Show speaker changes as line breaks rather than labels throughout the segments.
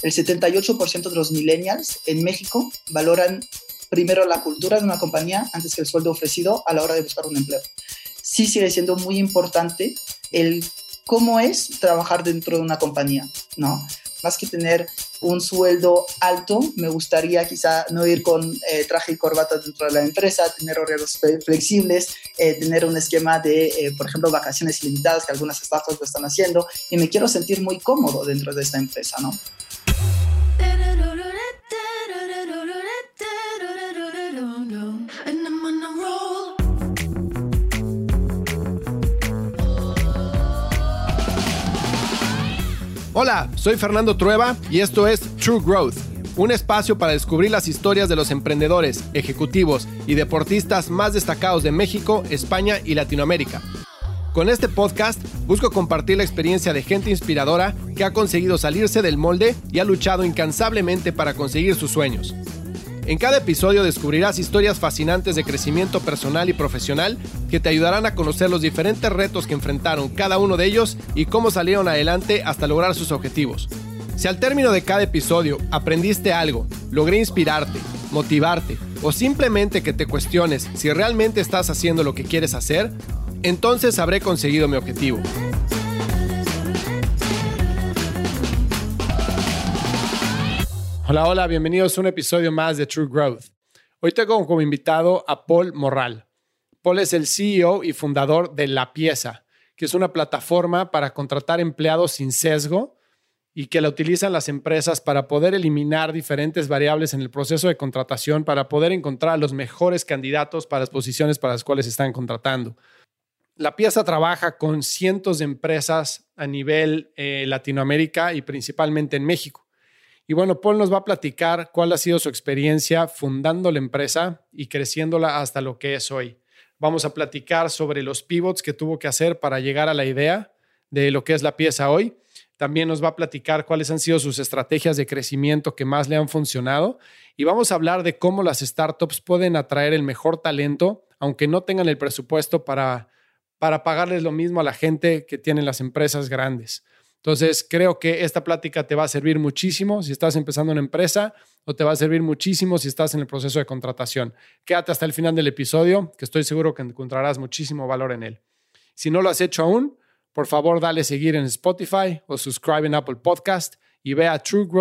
el 78% de los millennials en México valoran primero la cultura de una compañía antes que el sueldo ofrecido a la hora de buscar un empleo. Sí sigue siendo muy importante el cómo es trabajar dentro de una compañía, ¿no? Más que tener un sueldo alto, me gustaría quizá no ir con traje y corbata dentro de la empresa, tener horarios flexibles, tener un esquema de, por ejemplo, vacaciones ilimitadas, que algunas startups lo están haciendo, y me quiero sentir muy cómodo dentro de esta empresa, ¿no?
Hola, soy Fernando Trueba y esto es True Growth, un espacio para descubrir las historias de los emprendedores, ejecutivos y deportistas más destacados de México, España y Latinoamérica. Con este podcast busco compartir la experiencia de gente inspiradora que ha conseguido salirse del molde y ha luchado incansablemente para conseguir sus sueños. En cada episodio descubrirás historias fascinantes de crecimiento personal y profesional que te ayudarán a conocer los diferentes retos que enfrentaron cada uno de ellos y cómo salieron adelante hasta lograr sus objetivos. Si al término de cada episodio aprendiste algo, logré inspirarte, motivarte o simplemente que te cuestiones si realmente estás haciendo lo que quieres hacer, entonces habré conseguido mi objetivo. Hola, bienvenidos a un episodio más de True Growth. Hoy tengo como invitado a Paul Morral. Paul es el CEO y fundador de La Pieza, que es una plataforma para contratar empleados sin sesgo y que la utilizan las empresas para poder eliminar diferentes variables en el proceso de contratación para poder encontrar los mejores candidatos para las posiciones para las cuales están contratando. La Pieza trabaja con cientos de empresas a nivel Latinoamérica y principalmente en México. Y bueno, Paul nos va a platicar cuál ha sido su experiencia fundando la empresa y creciéndola hasta lo que es hoy. Vamos a platicar sobre los pivots que tuvo que hacer para llegar a la idea de lo que es La Pieza hoy. También nos va a platicar cuáles han sido sus estrategias de crecimiento que más le han funcionado. Y vamos a hablar de cómo las startups pueden atraer el mejor talento, aunque no tengan el presupuesto para pagarles lo mismo a la gente que tienen las empresas grandes. Entonces, creo que esta plática te va a servir muchísimo si estás empezando una empresa o te va a servir muchísimo si estás en el proceso de contratación. Quédate hasta el final del episodio, que estoy seguro que encontrarás muchísimo valor en él. Si no lo has hecho aún, por favor, dale seguir en Spotify o subscribe en Apple Podcast y ve a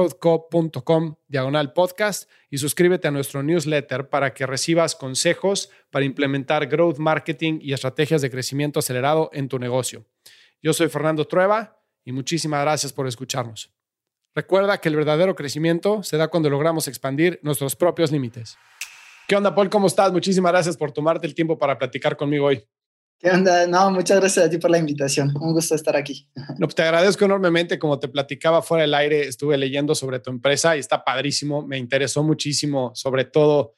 truegrowthco.com/podcast y suscríbete a nuestro newsletter para que recibas consejos para implementar growth marketing y estrategias de crecimiento acelerado en tu negocio. Yo soy Fernando Trueba y muchísimas gracias por escucharnos. Recuerda que el verdadero crecimiento se da cuando logramos expandir nuestros propios límites. ¿Qué onda, Paul? ¿Cómo estás? Muchísimas gracias por tomarte el tiempo para platicar conmigo hoy.
¿Qué onda? No, muchas gracias a ti por la invitación. Un gusto estar aquí.
No, pues te agradezco enormemente. Como te platicaba fuera del aire, estuve leyendo sobre tu empresa y está padrísimo. Me interesó muchísimo, sobre todo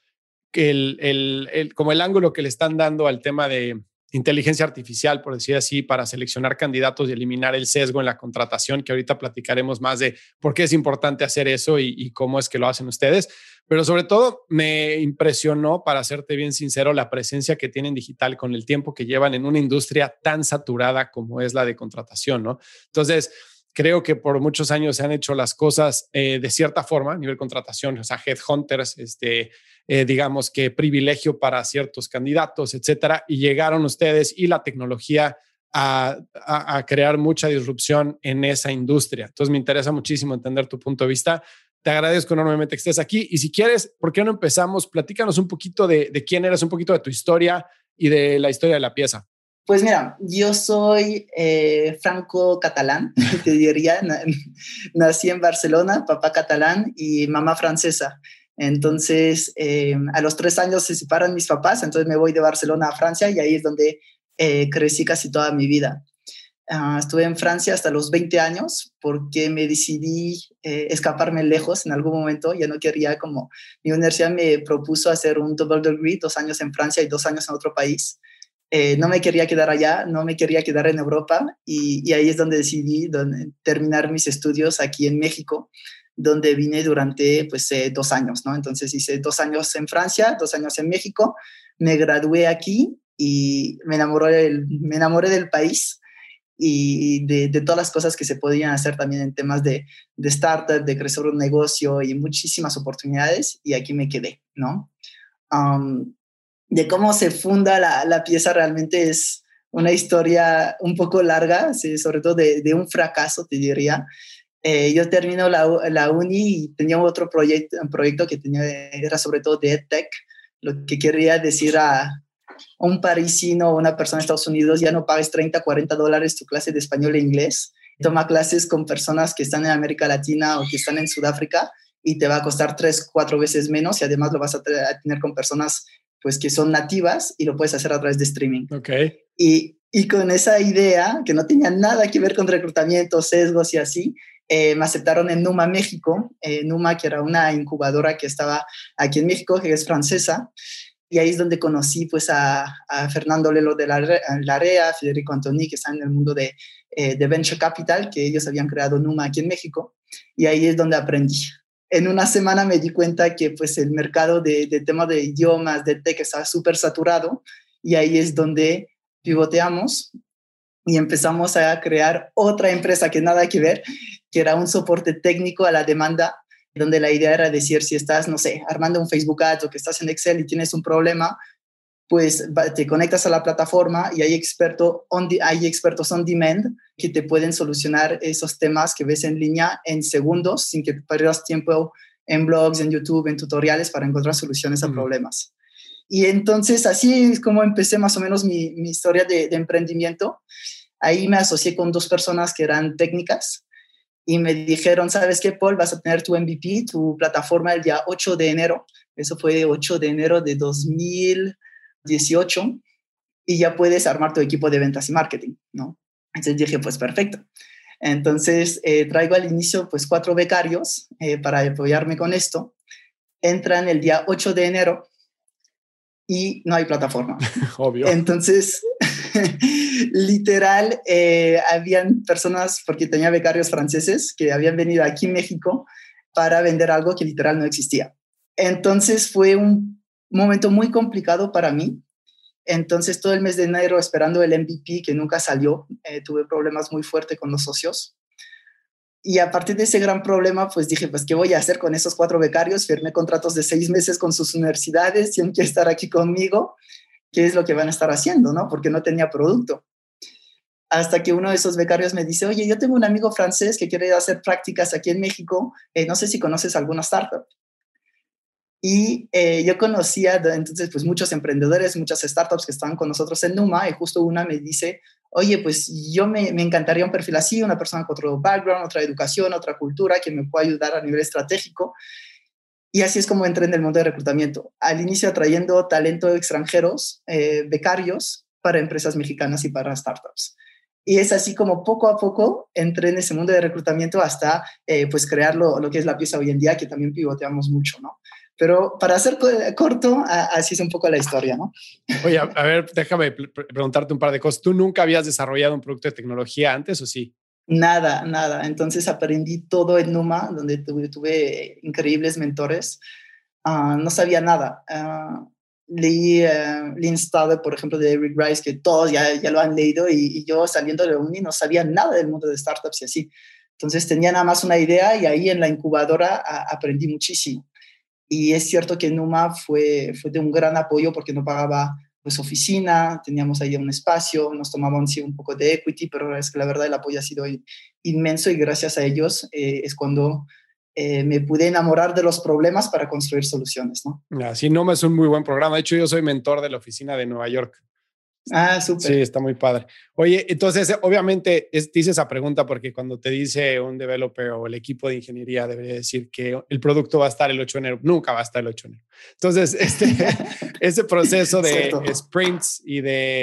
como el ángulo que le están dando al tema de inteligencia artificial, por decir así, para seleccionar candidatos y eliminar el sesgo en la contratación, que ahorita platicaremos más de por qué es importante hacer eso y cómo es que lo hacen ustedes. Pero sobre todo me impresionó, para serte bien sincero, la presencia que tienen digital con el tiempo que llevan en una industria tan saturada como es la de contratación, ¿no? Entonces, creo que por muchos años se han hecho las cosas de cierta forma a nivel contratación, o sea, headhunters, digamos que privilegio para ciertos candidatos, etcétera, y llegaron ustedes y la tecnología a crear mucha disrupción en esa industria. Entonces me interesa muchísimo entender tu punto de vista. Te agradezco enormemente que estés aquí y si quieres, ¿por qué no empezamos? Platícanos un poquito de quién eres, un poquito de tu historia y de la historia de La Pieza.
Pues mira, yo soy franco-catalán, te diría. Nací en Barcelona, papá catalán y mamá francesa. Entonces, a los 3 años se separan mis papás, entonces me voy de Barcelona a Francia y ahí es donde crecí casi toda mi vida. Estuve en Francia hasta los 20 años porque me decidí escaparme lejos en algún momento. Ya no quería, como mi universidad me propuso hacer un double degree, 2 años en Francia y 2 años en otro país. No me quería quedar allá, no me quería quedar en Europa y ahí es donde decidí terminar mis estudios aquí en México, donde vine durante 2 años, ¿no? Entonces hice 2 años en Francia, 2 años en México, me gradué aquí y me enamoré del país y de todas las cosas que se podían hacer también en temas de startup, de crecer un negocio y muchísimas oportunidades, y aquí me quedé, ¿no? Um, de cómo se funda la pieza realmente es una historia un poco larga, sí, sobre todo de un fracaso, te diría. Yo termino la uni y tenía otro un proyecto que tenía, era sobre todo de EdTech, lo que quería decir a un parisino o una persona de Estados Unidos: ya no pagues 30, $40 tu clase de español e inglés, toma clases con personas que están en América Latina o que están en Sudáfrica y te va a costar 3, 4 veces menos, y además lo vas a tener con personas pues que son nativas y lo puedes hacer a través de streaming.
Okay.
Y con esa idea, que no tenía nada que ver con reclutamiento, sesgos y así, me aceptaron en Numa, México. Numa, que era una incubadora que estaba aquí en México, que es francesa. Y ahí es donde conocí pues a Fernando Lelo de Larea, Federico Antoni, que están en el mundo de Venture Capital, que ellos habían creado Numa aquí en México. Y ahí es donde aprendí. En una semana me di cuenta que pues el mercado de tema de idiomas, de tech, estaba súper saturado, y ahí es donde pivoteamos y empezamos a crear otra empresa que nada que ver, que era un soporte técnico a la demanda, donde la idea era decir, si estás, no sé, armando un Facebook Ads o que estás en Excel y tienes un problema, pues te conectas a la plataforma y hay expertos on demand que te pueden solucionar esos temas que ves en línea en segundos, sin que pierdas tiempo en blogs, en YouTube, en tutoriales para encontrar soluciones a problemas. Y entonces así es como empecé más o menos mi historia de emprendimiento. Ahí me asocié con 2 personas que eran técnicas y me dijeron: ¿sabes qué, Paul? Vas a tener tu MVP, tu plataforma, el día 8 de enero. Eso fue 8 de enero de 2018, y ya puedes armar tu equipo de ventas y marketing, ¿no? Entonces dije, pues perfecto. Entonces traigo al inicio pues 4 becarios para apoyarme con esto. Entran el día 8 de enero y no hay plataforma.
Obvio.
Entonces, literal, habían personas, porque tenía becarios franceses que habían venido aquí en México para vender algo que literal no existía. Entonces fue un momento muy complicado para mí. Entonces todo el mes de enero esperando el MVP que nunca salió, tuve problemas muy fuertes con los socios. Y a partir de ese gran problema, pues dije, pues, ¿qué voy a hacer con esos 4 becarios? Firmé contratos de 6 meses con sus universidades, tienen que estar aquí conmigo. ¿Qué es lo que van a estar haciendo, no? Porque no tenía producto. Hasta que uno de esos becarios me dice: oye, yo tengo un amigo francés que quiere hacer prácticas aquí en México, no sé si conoces alguna startup. Y yo conocía entonces pues muchos emprendedores, muchas startups que estaban con nosotros en Numa, y justo una me dice: oye, pues yo me encantaría un perfil así, una persona con otro background, otra educación, otra cultura, que me pueda ayudar a nivel estratégico. Y así es como entré en el mundo de reclutamiento. Al inicio atrayendo talento extranjeros, becarios, para empresas mexicanas y para startups. Y es así como poco a poco entré en ese mundo de reclutamiento hasta pues crear lo que es la pieza hoy en día, que también pivoteamos mucho, ¿no? Pero para hacer corto, así es un poco la historia, ¿no?
Oye, a ver, déjame preguntarte un par de cosas. ¿Tú nunca habías desarrollado un producto de tecnología antes o sí?
Nada, nada. Entonces aprendí todo en Numa, donde tuve increíbles mentores. No sabía nada. Leí Lean Startup, por ejemplo, de Eric Rice, que todos ya lo han leído, y yo saliendo de la uni no sabía nada del mundo de startups y así. Entonces tenía nada más una idea, y ahí en la incubadora aprendí muchísimo. Y es cierto que Numa fue de un gran apoyo, porque no pagaba pues oficina, teníamos ahí un espacio, nos tomaban sí un poco de equity, pero es que la verdad el apoyo ha sido inmenso, y gracias a ellos es cuando me pude enamorar de los problemas para construir soluciones, ¿no?
Así no es un muy buen programa. De hecho, yo soy mentor de la oficina de Nueva York.
Ah,
Sí,
súper.
está muy padre. Oye, entonces, obviamente, te hice esa pregunta porque cuando te dice un developer o el equipo de ingeniería, debería decir que el producto va a estar el 8 de enero. Nunca va a estar el 8 de enero. Entonces, ese proceso de
Cierto.
sprints y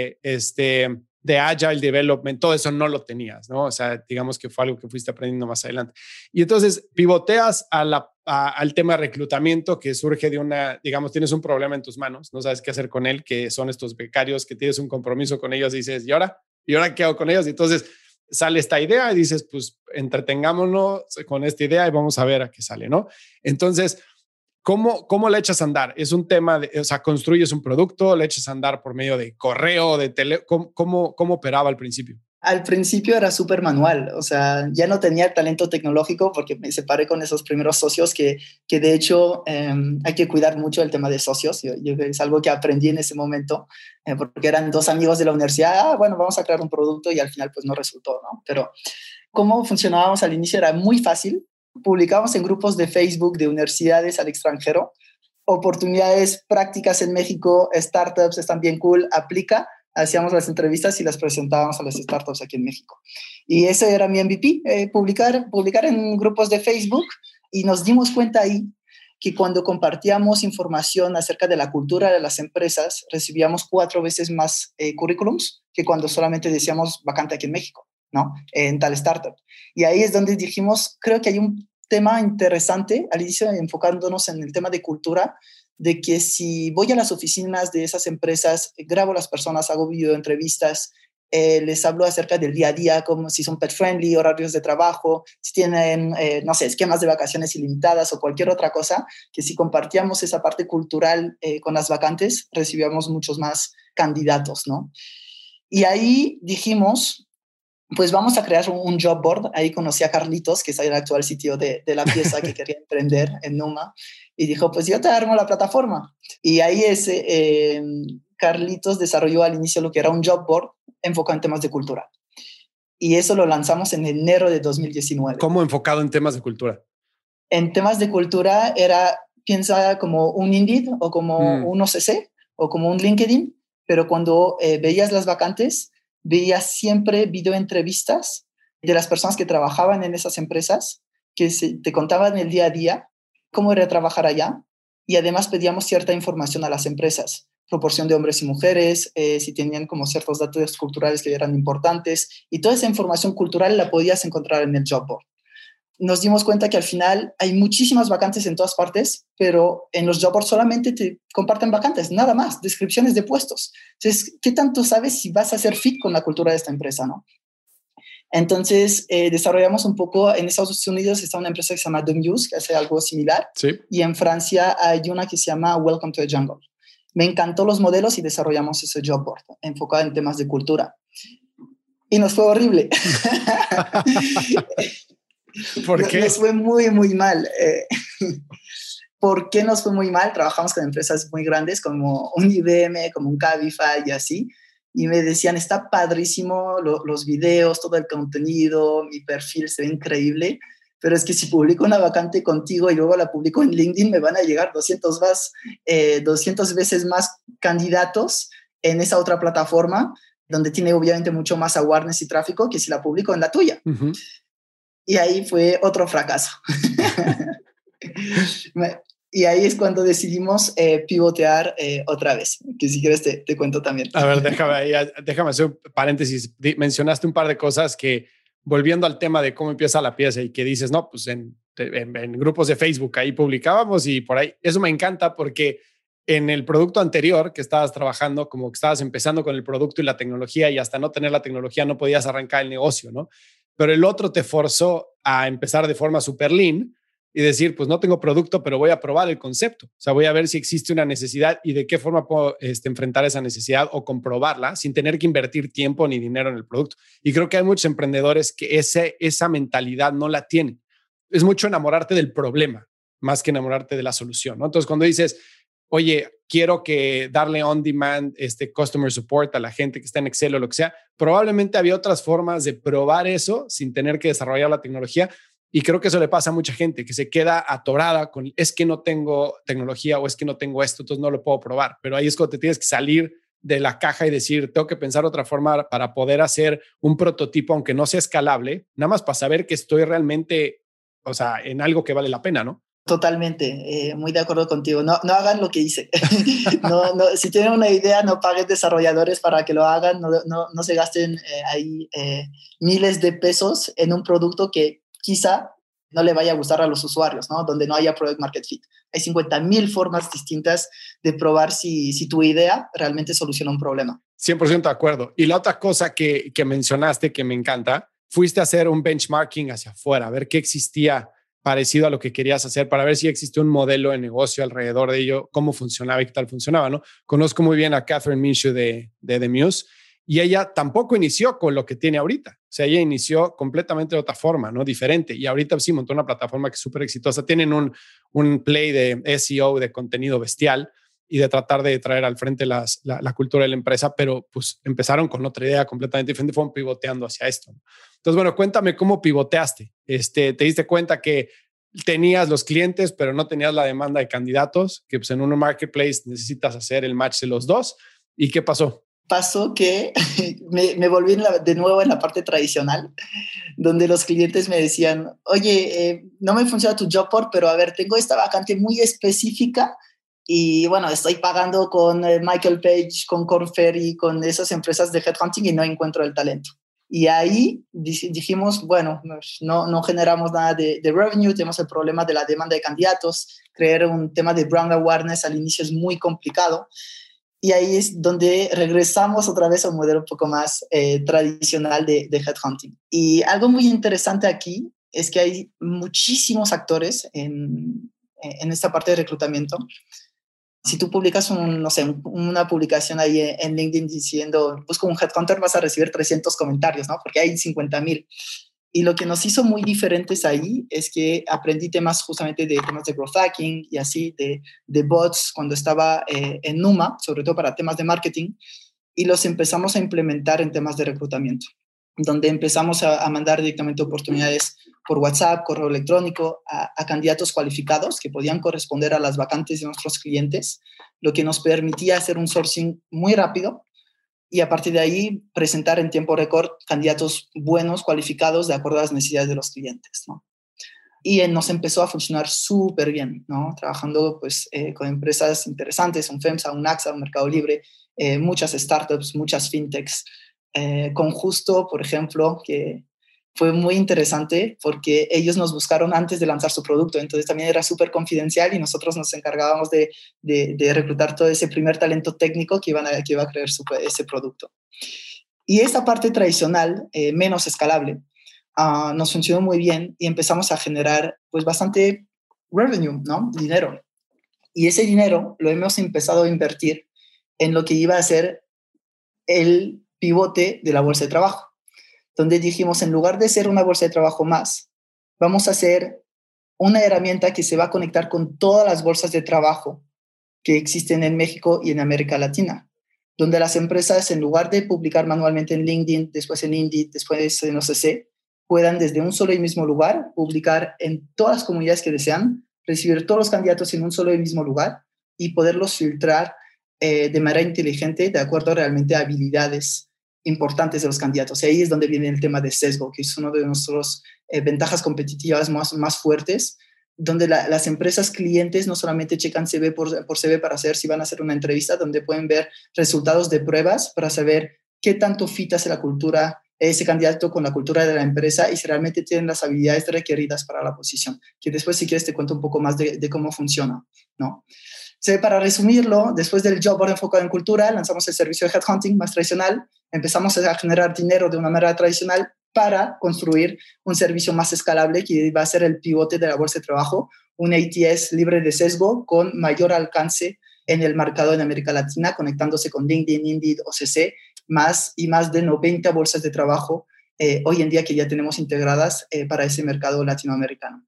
de agile development, todo eso no lo tenías, ¿no? O sea, digamos que fue algo que fuiste aprendiendo más adelante. Y entonces pivoteas al tema de reclutamiento, que surge de digamos, tienes un problema en tus manos, no sabes qué hacer con él, que son estos becarios, que tienes un compromiso con ellos, y dices, ¿y ahora? ¿Y ahora qué hago con ellos? Y entonces sale esta idea y dices, pues entretengámonos con esta idea y vamos a ver a qué sale, ¿no? Entonces, ¿cómo le echas a andar? ¿Es un tema o sea, construyes un producto, le echas a andar por medio de correo, de tele? ¿Cómo operaba al principio?
Al principio era súper manual, o sea, ya no tenía el talento tecnológico porque me separé con esos primeros socios que de hecho hay que cuidar mucho el tema de socios. Es algo que aprendí en ese momento porque eran dos amigos de la universidad, bueno, vamos a crear un producto y al final pues no resultó, ¿no? Pero cómo funcionábamos al inicio era muy fácil. Publicábamos en grupos de Facebook de universidades al extranjero, oportunidades prácticas en México, startups están bien cool, aplica. Hacíamos las entrevistas y las presentábamos a las startups aquí en México. Y ese era mi MVP, publicar en grupos de Facebook, y nos dimos cuenta ahí que cuando compartíamos información acerca de la cultura de las empresas, recibíamos 4 veces más currículums que cuando solamente decíamos vacante aquí en México, ¿no? En tal startup. Y ahí es donde dijimos, creo que hay un tema interesante, al inicio enfocándonos en el tema de cultura, de que si voy a las oficinas de esas empresas, grabo a las personas, hago videoentrevistas, les hablo acerca del día a día, como si son pet friendly, horarios de trabajo, si tienen, no sé, esquemas de vacaciones ilimitadas o cualquier otra cosa, que si compartíamos esa parte cultural con las vacantes, recibíamos muchos más candidatos, ¿no? Y ahí dijimos, pues vamos a crear un job board. Ahí conocí a Carlitos, que es el actual sitio de la pieza que quería emprender en Numa, y dijo, pues yo te armo la plataforma. Y ahí Carlitos desarrolló al inicio lo que era un job board enfocado en temas de cultura. Y eso lo lanzamos en enero de 2019.
¿Cómo enfocado en temas de cultura?
En temas de cultura piensa como un Indeed o como un OCC o como un LinkedIn, pero cuando veías las vacantes, veías siempre videoentrevistas de las personas que trabajaban en esas empresas, que te contaban el día a día, cómo era trabajar allá, y además pedíamos cierta información a las empresas, proporción de hombres y mujeres, si tenían como ciertos datos culturales que eran importantes, y toda esa información cultural la podías encontrar en el job board. Nos dimos cuenta que al final hay muchísimas vacantes en todas partes, pero en los job boards solamente te comparten vacantes, nada más, descripciones de puestos. Entonces, ¿qué tanto sabes si vas a ser fit con la cultura de esta empresa, no? Entonces, desarrollamos un poco, en Estados Unidos está una empresa que se llama The Muse, que hace algo similar,
sí.
Y en Francia hay una que se llama Welcome to the Jungle. Me encantó los modelos y desarrollamos ese job board enfocado en temas de cultura. Y nos fue horrible.
¿Por qué?
Nos fue muy, muy mal. ¿Por qué nos fue muy mal? Trabajamos con empresas muy grandes como un IBM, como un Cabify y así. Y me decían, está padrísimo los videos, todo el contenido, mi perfil se ve increíble, pero es que si publico una vacante contigo y luego la publico en LinkedIn, me van a llegar 200 veces más candidatos en esa otra plataforma, donde tiene obviamente mucho más awareness y tráfico que si la publico en la tuya.
Uh-huh.
Y ahí fue otro fracaso. Y ahí es cuando decidimos pivotear otra vez, que si quieres te cuento también.
A ver, déjame hacer un paréntesis. Mencionaste un par de cosas que, volviendo al tema de cómo empieza la pieza y que dices, no, pues en grupos de Facebook ahí publicábamos y por ahí. Eso me encanta porque en el producto anterior que estabas trabajando, como que estabas empezando con el producto y la tecnología y hasta no tener la tecnología no podías arrancar el negocio, ¿no? Pero el otro te forzó a empezar de forma super lean y decir, pues no tengo producto, pero voy a probar el concepto. O sea, voy a ver si existe una necesidad y de qué forma puedo enfrentar esa necesidad o comprobarla sin tener que invertir tiempo ni dinero en el producto. Y creo que hay muchos emprendedores que esa mentalidad no la tienen. Es mucho enamorarte del problema más que enamorarte de la solución, ¿no? Entonces, cuando dices, oye, quiero que darle on demand customer support a la gente que está en Excel o lo que sea, probablemente había otras formas de probar eso sin tener que desarrollar la tecnología. Y creo que eso le pasa a mucha gente que se queda atorada con es que no tengo tecnología o es que no tengo esto, entonces no lo puedo probar. Pero ahí es cuando te tienes que salir de la caja y decir, tengo que pensar otra forma para poder hacer un prototipo, aunque no sea escalable, nada más para saber que estoy realmente, o sea, en algo que vale la pena, ¿no?
Totalmente, muy de acuerdo contigo. No hagan lo que hice. no, si tienen una idea, no paguen desarrolladores para que lo hagan, no se gasten ahí miles de pesos en un producto que quizá no le vaya a gustar a los usuarios, ¿no? Donde no haya product market fit. Hay 50,000 formas distintas de probar si tu idea realmente soluciona un problema.
100% de acuerdo. Y la otra cosa que mencionaste que me encanta, fuiste a hacer un benchmarking hacia afuera, a ver qué existía parecido a lo que querías hacer para ver si existe un modelo de negocio alrededor de ello, cómo funcionaba y qué tal funcionaba, ¿no? Conozco muy bien a Catherine Minshew de The Muse Y ella tampoco inició con lo que tiene ahorita. O sea, ella inició completamente de otra forma, ¿no? Diferente. Y ahorita sí montó una plataforma que es súper exitosa. Tienen un play de SEO, de contenido bestial y de tratar de traer al frente la cultura de la empresa, pero pues empezaron con otra idea completamente diferente, fueron pivoteando hacia esto. Entonces, bueno, cuéntame cómo pivoteaste. ¿Te diste cuenta que tenías los clientes, pero no tenías la demanda de candidatos? Que pues en un marketplace necesitas hacer el match de los dos. ¿Y qué pasó?
Pasó que me volví de nuevo en la parte tradicional, donde los clientes me decían, oye, no me funciona tu job board, pero a ver, tengo esta vacante muy específica y bueno, estoy pagando con Michael Page, con Korn Ferry, con esas empresas de headhunting y no encuentro el talento. Y ahí dijimos, bueno, no generamos nada de revenue, tenemos el problema de la demanda de candidatos, crear un tema de brand awareness al inicio es muy complicado. Y ahí es donde regresamos otra vez a un modelo un poco más tradicional de headhunting. Y algo muy interesante aquí es que hay muchísimos actores en esta parte de reclutamiento. Si tú publicas una publicación ahí en LinkedIn diciendo, busco un headhunter, vas a recibir 300 comentarios, ¿no? Porque hay 50,000. Y lo que nos hizo muy diferentes ahí es que aprendí temas justamente de temas de growth hacking y así, de bots cuando estaba en Numa, sobre todo para temas de marketing, y los empezamos a implementar en temas de reclutamiento, donde empezamos a mandar directamente oportunidades por WhatsApp, correo electrónico, a candidatos cualificados que podían corresponder a las vacantes de nuestros clientes, lo que nos permitía hacer un sourcing muy rápido y a partir de ahí presentar en tiempo récord candidatos buenos, cualificados, de acuerdo a las necesidades de los clientes, ¿no? Y nos empezó a funcionar súper bien, ¿no? Trabajando pues, con empresas interesantes, un FEMSA, un AXA, un Mercado Libre, muchas startups, muchas fintechs, con Justo, por ejemplo, que fue muy interesante porque ellos nos buscaron antes de lanzar su producto, entonces también era súper confidencial y nosotros nos encargábamos de reclutar todo ese primer talento técnico que iba a crear ese producto. Y esta parte tradicional, menos escalable, nos funcionó muy bien y empezamos a generar pues bastante revenue, ¿no? Dinero. Y ese dinero lo hemos empezado a invertir en lo que iba a ser el pivote de la bolsa de trabajo, donde dijimos, en lugar de ser una bolsa de trabajo más, vamos a hacer una herramienta que se va a conectar con todas las bolsas de trabajo que existen en México y en América Latina, donde las empresas, en lugar de publicar manualmente en LinkedIn, después en Indeed, después en OCC, puedan desde un solo y mismo lugar publicar en todas las comunidades que desean, recibir todos los candidatos en un solo y mismo lugar y poderlos filtrar de manera inteligente de acuerdo realmente a habilidades importantes de los candidatos. Y ahí es donde viene el tema de sesgo, que es una de nuestras ventajas competitivas más fuertes, donde las empresas clientes no solamente checan CV por CV para saber si van a hacer una entrevista, donde pueden ver resultados de pruebas para saber qué tanto fit hace la cultura, ese candidato con la cultura de la empresa y si realmente tienen las habilidades requeridas para la posición. Que después, si quieres, te cuento un poco más de cómo funciona, ¿no? Para resumirlo, después del job board enfocado en cultura, lanzamos el servicio de headhunting más tradicional, empezamos a generar dinero de una manera tradicional para construir un servicio más escalable que va a ser el pivote de la bolsa de trabajo, un ATS libre de sesgo con mayor alcance en el mercado en América Latina, conectándose con LinkedIn, Indeed, OCC, más de 90 bolsas de trabajo hoy en día que ya tenemos integradas para ese mercado latinoamericano.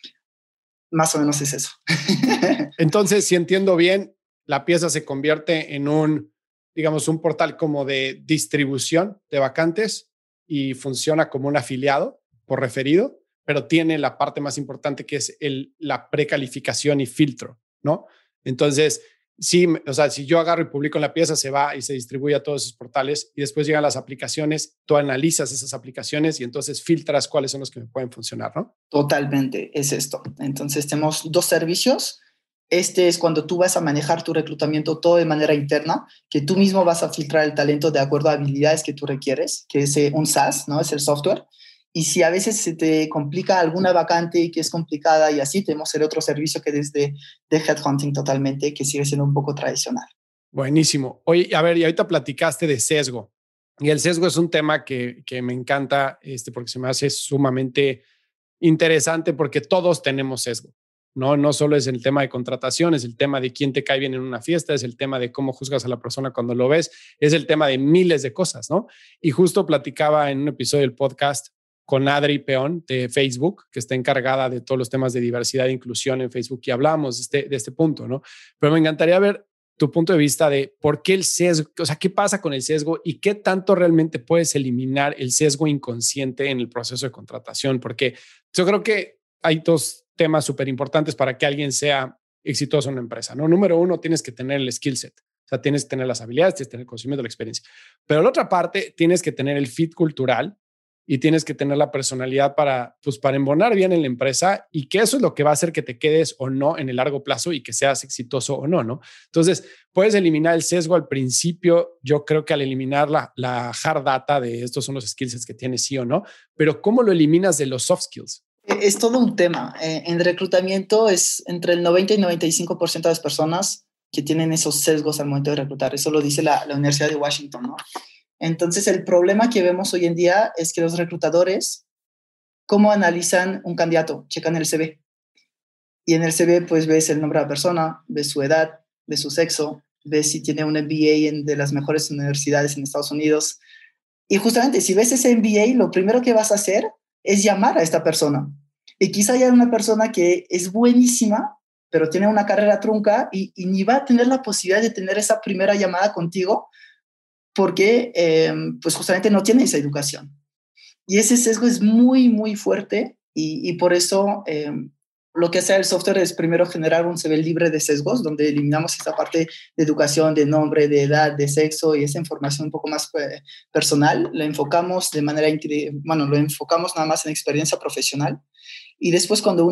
Más o menos es eso.
Entonces, si entiendo bien, la pieza se convierte en un portal como de distribución de vacantes y funciona como un afiliado por referido, pero tiene la parte más importante que es la precalificación y filtro, ¿no? Entonces, sí, o sea, si yo agarro y publico en la pieza, se va y se distribuye a todos esos portales y después llegan las aplicaciones, tú analizas esas aplicaciones y entonces filtras cuáles son los que me pueden funcionar, ¿no?
Totalmente, es esto. Entonces, tenemos dos servicios. Este es cuando tú vas a manejar tu reclutamiento todo de manera interna, que tú mismo vas a filtrar el talento de acuerdo a habilidades que tú requieres, que es un SaaS, ¿no? Es el software. Y si a veces se te complica alguna vacante y que es complicada y así, tenemos el otro servicio que es de headhunting totalmente, que sigue siendo un poco tradicional.
Buenísimo. Oye, a ver, y ahorita platicaste de sesgo. Y el sesgo es un tema que me encanta porque se me hace sumamente interesante porque todos tenemos sesgo. ¿no? No solo es el tema de contratación, es el tema de quién te cae bien en una fiesta, es el tema de cómo juzgas a la persona cuando lo ves, es el tema de miles de cosas, ¿no? Y justo platicaba en un episodio del podcast con Adri Peón de Facebook, que está encargada de todos los temas de diversidad e inclusión en Facebook, y hablamos de este punto, ¿no? Pero me encantaría ver tu punto de vista de por qué el sesgo, o sea, qué pasa con el sesgo y qué tanto realmente puedes eliminar el sesgo inconsciente en el proceso de contratación, porque yo creo que hay dos temas súper importantes para que alguien sea exitoso en una empresa, ¿no? Número uno, tienes que tener el skill set, o sea, tienes que tener las habilidades, tienes que tener el conocimiento, la experiencia, pero la otra parte, tienes que tener el fit cultural y tienes que tener la personalidad para embonar bien en la empresa, y que eso es lo que va a hacer que te quedes o no en el largo plazo y que seas exitoso o no, ¿no? Entonces, puedes eliminar el sesgo al principio. Yo creo que al eliminar la hard data de estos son los skills que tienes, sí o no, pero ¿cómo lo eliminas de los soft skills?
Es todo un tema. En reclutamiento es entre el 90 y 95% de las personas que tienen esos sesgos al momento de reclutar. Eso lo dice la Universidad de Washington, ¿no? Entonces, el problema que vemos hoy en día es que los reclutadores, ¿cómo analizan un candidato? Checan el CV. Y en el CV, pues, ves el nombre de la persona, ves su edad, ves su sexo, ves si tiene un MBA de las mejores universidades en Estados Unidos. Y justamente, si ves ese MBA, lo primero que vas a hacer es llamar a esta persona. Y quizá haya una persona que es buenísima, pero tiene una carrera trunca y ni va a tener la posibilidad de tener esa primera llamada contigo porque pues justamente no tiene esa educación. Y ese sesgo es muy, muy fuerte y por eso lo que hace el software es primero generar un CV libre de sesgos, donde eliminamos esta parte de educación, de nombre, de edad, de sexo y esa información un poco más personal. Lo enfocamos de manera, lo enfocamos nada más en experiencia profesional. Y después cuando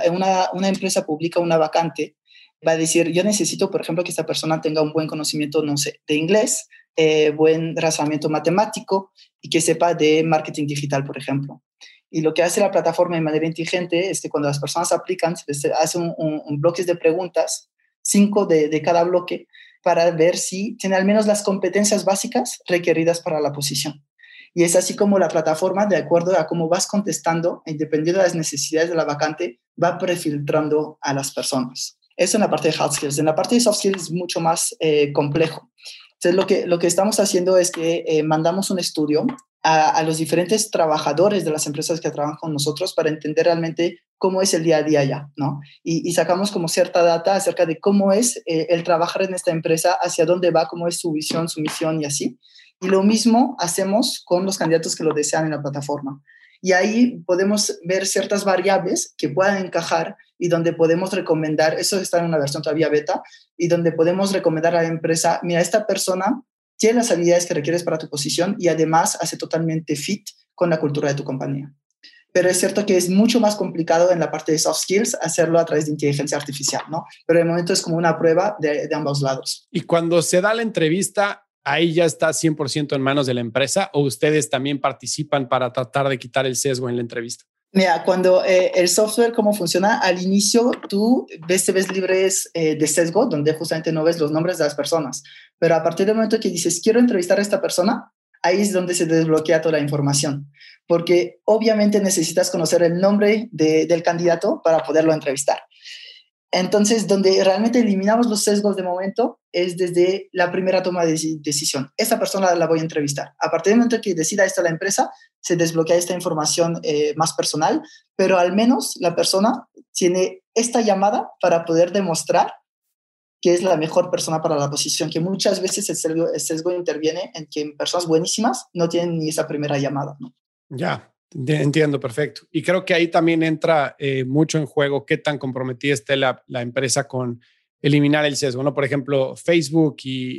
una empresa publica una vacante, va a decir, yo necesito, por ejemplo, que esta persona tenga un buen conocimiento, no sé, de inglés, buen razonamiento matemático y que sepa de marketing digital, por ejemplo. Y lo que hace la plataforma de manera inteligente es que cuando las personas aplican, se hace un bloque de preguntas, 5 de cada bloque, para ver si tiene al menos las competencias básicas requeridas para la posición. Y es así como la plataforma, de acuerdo a cómo vas contestando, dependiendo de las necesidades de la vacante, va prefiltrando a las personas. Eso en la parte de hard skills. En la parte de soft skills es mucho más complejo. Entonces, lo que estamos haciendo es que mandamos un estudio a los diferentes trabajadores de las empresas que trabajan con nosotros para entender realmente cómo es el día a día ya, ¿no? Y sacamos como cierta data acerca de cómo es el trabajar en esta empresa, hacia dónde va, cómo es su visión, su misión y así. Y lo mismo hacemos con los candidatos que lo desean en la plataforma. Y ahí podemos ver ciertas variables que puedan encajar y donde podemos recomendar, eso está en una versión todavía beta, y donde podemos recomendar a la empresa, mira, esta persona tiene las habilidades que requieres para tu posición y además hace totalmente fit con la cultura de tu compañía. Pero es cierto que es mucho más complicado en la parte de soft skills hacerlo a través de inteligencia artificial, ¿no? Pero de momento es como una prueba de ambos lados.
Y cuando se da la entrevista, ¿ahí ya está 100% en manos de la empresa o ustedes también participan para tratar de quitar el sesgo en la entrevista?
Mira, cuando el software, ¿cómo funciona? Al inicio tú te ves libres de sesgo, donde justamente no ves los nombres de las personas. Pero a partir del momento que dices, quiero entrevistar a esta persona, ahí es donde se desbloquea toda la información. Porque obviamente necesitas conocer el nombre del candidato para poderlo entrevistar. Entonces, donde realmente eliminamos los sesgos de momento es desde la primera toma de decisión. Esta persona la voy a entrevistar. A partir del momento que decida esto la empresa, se desbloquea esta información más personal, pero al menos la persona tiene esta llamada para poder demostrar que es la mejor persona para la posición, que muchas veces el sesgo interviene en que personas buenísimas no tienen ni esa primera llamada, ¿no?
Ya. Entiendo, perfecto. Y creo que ahí también entra mucho en juego qué tan comprometida esté la empresa con eliminar el sesgo, ¿no? Por ejemplo, Facebook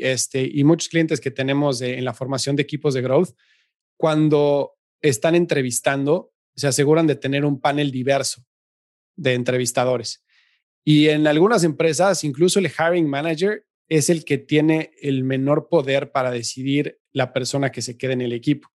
y muchos clientes que tenemos en la formación de equipos de growth, cuando están entrevistando, se aseguran de tener un panel diverso de entrevistadores. Y en algunas empresas, incluso el hiring manager es el que tiene el menor poder para decidir la persona que se quede en el equipo.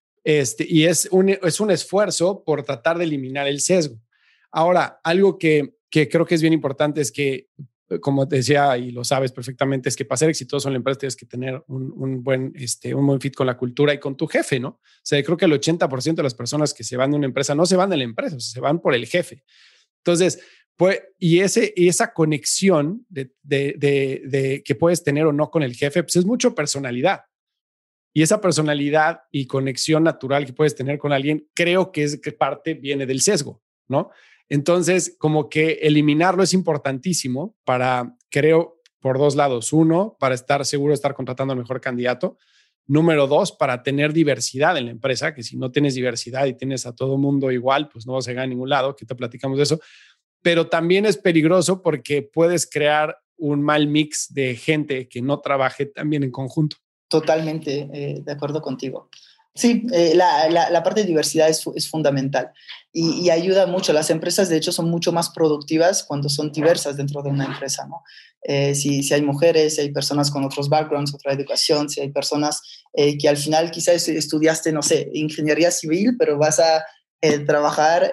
Y es un esfuerzo por tratar de eliminar el sesgo. Ahora, algo que creo que es bien importante es que, como te decía y lo sabes perfectamente, es que para ser exitoso en la empresa tienes que tener un buen fit con la cultura y con tu jefe, ¿no? O sea, creo que el 80% de las personas que se van de una empresa no se van de la empresa, o sea, se van por el jefe. Entonces, Pues, y esa conexión de que puedes tener o no con el jefe, pues es mucho personalidad. Y esa personalidad y conexión natural que puedes tener con alguien, creo que es que parte viene del sesgo, ¿no? Entonces, como que eliminarlo es importantísimo para, creo, por dos lados. Uno, para estar seguro de estar contratando al mejor candidato. Número dos, para tener diversidad en la empresa, que si no tienes diversidad y tienes a todo mundo igual, pues no vas a llegar a ningún lado, que te platicamos de eso. Pero también es peligroso porque puedes crear un mal mix de gente que no trabaje también en conjunto.
Totalmente de acuerdo contigo. Sí, la parte de diversidad es fundamental y ayuda mucho. Las empresas, de hecho, son mucho más productivas cuando son diversas dentro de una empresa, ¿no? Si hay mujeres, si hay personas con otros backgrounds, otra educación, si hay personas que al final quizás estudiaste, no sé, ingeniería civil, pero vas a trabajar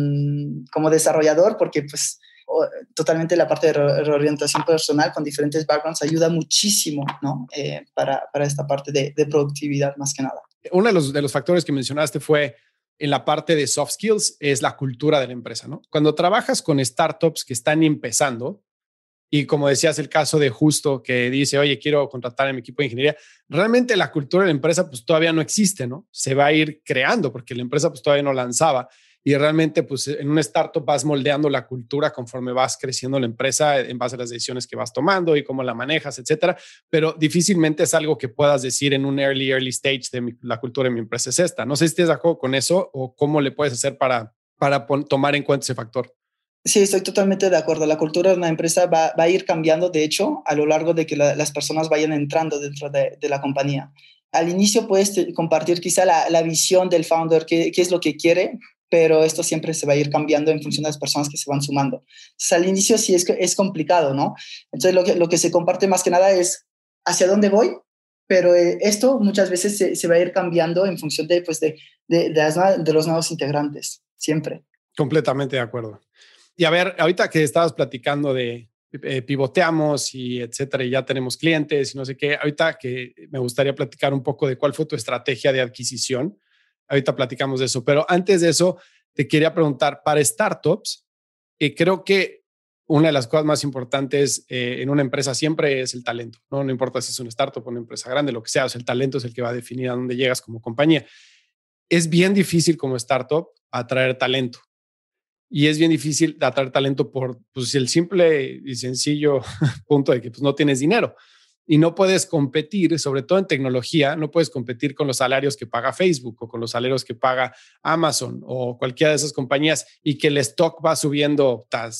como desarrollador porque, pues, totalmente la parte de reorientación personal con diferentes backgrounds ayuda muchísimo, ¿no? Para esta parte de productividad más que nada.
Uno de los factores que mencionaste fue en la parte de soft skills, es la cultura de la empresa, ¿no? Cuando trabajas con startups que están empezando, y como decías, el caso de Justo que dice, oye, quiero contratar a mi equipo de ingeniería, realmente la cultura de la empresa pues todavía no existe, ¿no? Se va a ir creando porque la empresa pues todavía no lanzaba y realmente pues en un startup vas moldeando la cultura conforme vas creciendo la empresa en base a las decisiones que vas tomando y cómo la manejas, etcétera, pero difícilmente es algo que puedas decir en un early stage de la cultura de mi empresa es esta. No sé si estás de acuerdo con eso o cómo le puedes hacer para tomar en cuenta ese factor.
Sí, estoy totalmente de acuerdo. La cultura de una empresa va a ir cambiando, de hecho, a lo largo de que las personas vayan entrando dentro de la compañía. Al inicio puedes compartir quizá la visión del founder, qué es lo que quiere, pero esto siempre se va a ir cambiando en función de las personas que se van sumando. Entonces, al inicio sí es complicado, ¿no? Entonces, lo que se comparte más que nada es hacia dónde voy, pero esto muchas veces se va a ir cambiando en función de los nuevos integrantes, siempre.
Completamente de acuerdo. Y a ver, ahorita que estabas platicando de pivoteamos y etcétera, y ya tenemos clientes y no sé qué, ahorita que me gustaría platicar un poco de cuál fue tu estrategia de adquisición. Ahorita platicamos de eso, pero antes de eso, te quería preguntar, para startups, creo que una de las cosas más importantes en una empresa siempre es el talento, ¿no? No importa si es una startup o una empresa grande, lo que sea, o sea, el talento es el que va a definir a dónde llegas como compañía. Es bien difícil como startup atraer talento. Y es bien difícil atraer talento por pues, el simple y sencillo punto de que pues, no tienes dinero y no puedes competir, sobre todo en tecnología, no puedes competir con los salarios que paga Facebook o con los salarios que paga Amazon o cualquiera de esas compañías y que el stock va subiendo hasta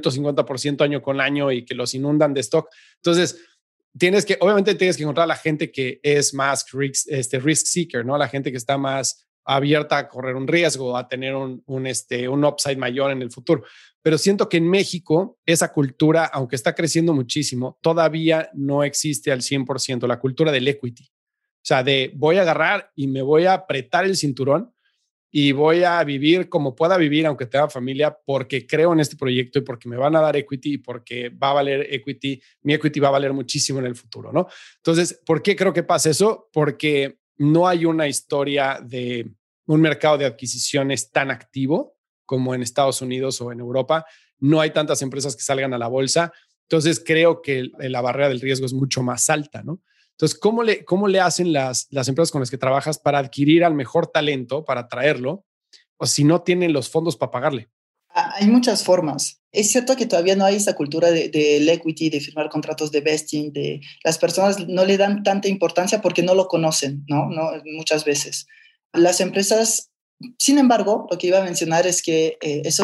150% año con año y que los inundan de stock. Entonces, obviamente tienes que encontrar a la gente que es más risk seeker, ¿no? La gente que está más abierta a correr un riesgo, a tener un upside mayor en el futuro. Pero siento que en México esa cultura, aunque está creciendo muchísimo, todavía no existe al 100%, la cultura del equity. O sea, de voy a agarrar y me voy a apretar el cinturón y voy a vivir como pueda vivir, aunque tenga familia, porque creo en este proyecto y porque me van a dar equity y porque va a valer equity, mi equity va a valer muchísimo en el futuro, ¿no? Entonces, ¿por qué creo que pasa eso? Porque no hay una historia de un mercado de adquisiciones tan activo como en Estados Unidos o en Europa. No hay tantas empresas que salgan a la bolsa. Entonces, creo que la barrera del riesgo es mucho más alta, ¿no? Entonces, ¿cómo le hacen las empresas con las que trabajas para adquirir al mejor talento, para traerlo, o si no tienen los fondos para pagarle?
Hay muchas formas. Es cierto que todavía no hay esa cultura del equity, de firmar contratos de vesting, las personas no le dan tanta importancia porque no lo conocen, ¿no? Muchas veces. Las empresas, sin embargo, lo que iba a mencionar es que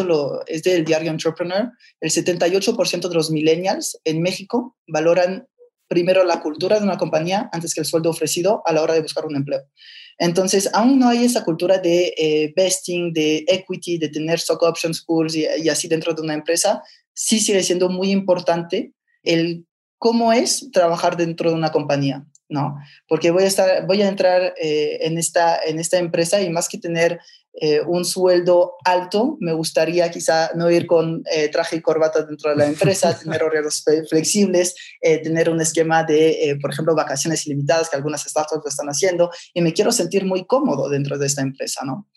es del diario Entrepreneur, el 78% de los millennials en México valoran primero la cultura de una compañía antes que el sueldo ofrecido a la hora de buscar un empleo. Entonces, aún no hay esa cultura de vesting, de equity, de tener stock options pools y así dentro de una empresa. Sí sigue siendo muy importante el cómo es trabajar dentro de una compañía, ¿no? Porque voy a entrar en esta empresa y más que tener un sueldo alto, me gustaría quizá no ir con traje y corbata dentro de la empresa, tener horarios flexibles, tener un esquema de, por ejemplo, vacaciones ilimitadas que algunas startups lo están haciendo y me quiero sentir muy cómodo dentro de esta empresa, ¿no?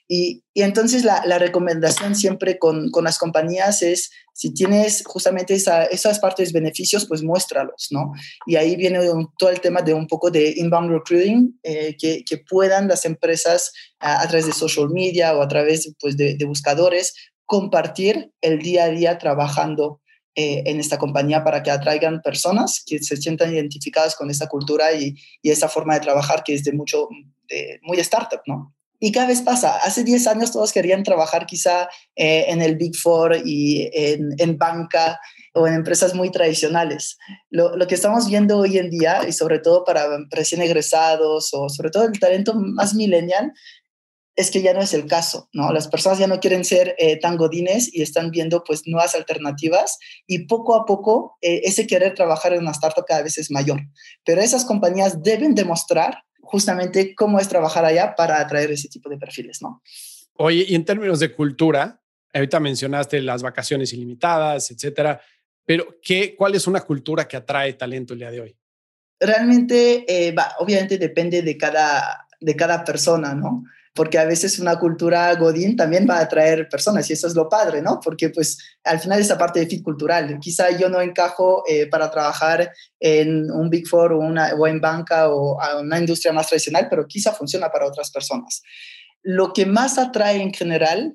Y entonces la recomendación siempre con las compañías es, si tienes justamente esas partes de beneficios, pues muéstralos, ¿no? Y ahí viene todo el tema de un poco de inbound recruiting, que puedan las empresas a través de social media o a través pues, de buscadores compartir el día a día trabajando en esta compañía para que atraigan personas que se sientan identificadas con esta cultura y esta forma de trabajar que es muy startup, ¿no? Y cada vez pasa. Hace 10 años todos querían trabajar quizá en el Big Four y en banca o en empresas muy tradicionales. Lo que estamos viendo hoy en día, y sobre todo para recién egresados o sobre todo el talento más millennial, es que ya no es el caso, ¿no? Las personas ya no quieren ser tan godines y están viendo pues nuevas alternativas y poco a poco ese querer trabajar en una startup cada vez es mayor. Pero esas compañías deben demostrar justamente cómo es trabajar allá para atraer ese tipo de perfiles, ¿no?
Oye, y en términos de cultura, ahorita mencionaste las vacaciones ilimitadas, etcétera, pero ¿cuál es una cultura que atrae talento el día de hoy?
Realmente, obviamente depende de cada persona, ¿no? Porque a veces una cultura godín también va a atraer personas y eso es lo padre, ¿no? Porque pues al final esa parte de fit cultural, quizá yo no encajo para trabajar en un Big Four o en banca o a una industria más tradicional, pero quizá funciona para otras personas. Lo que más atrae en general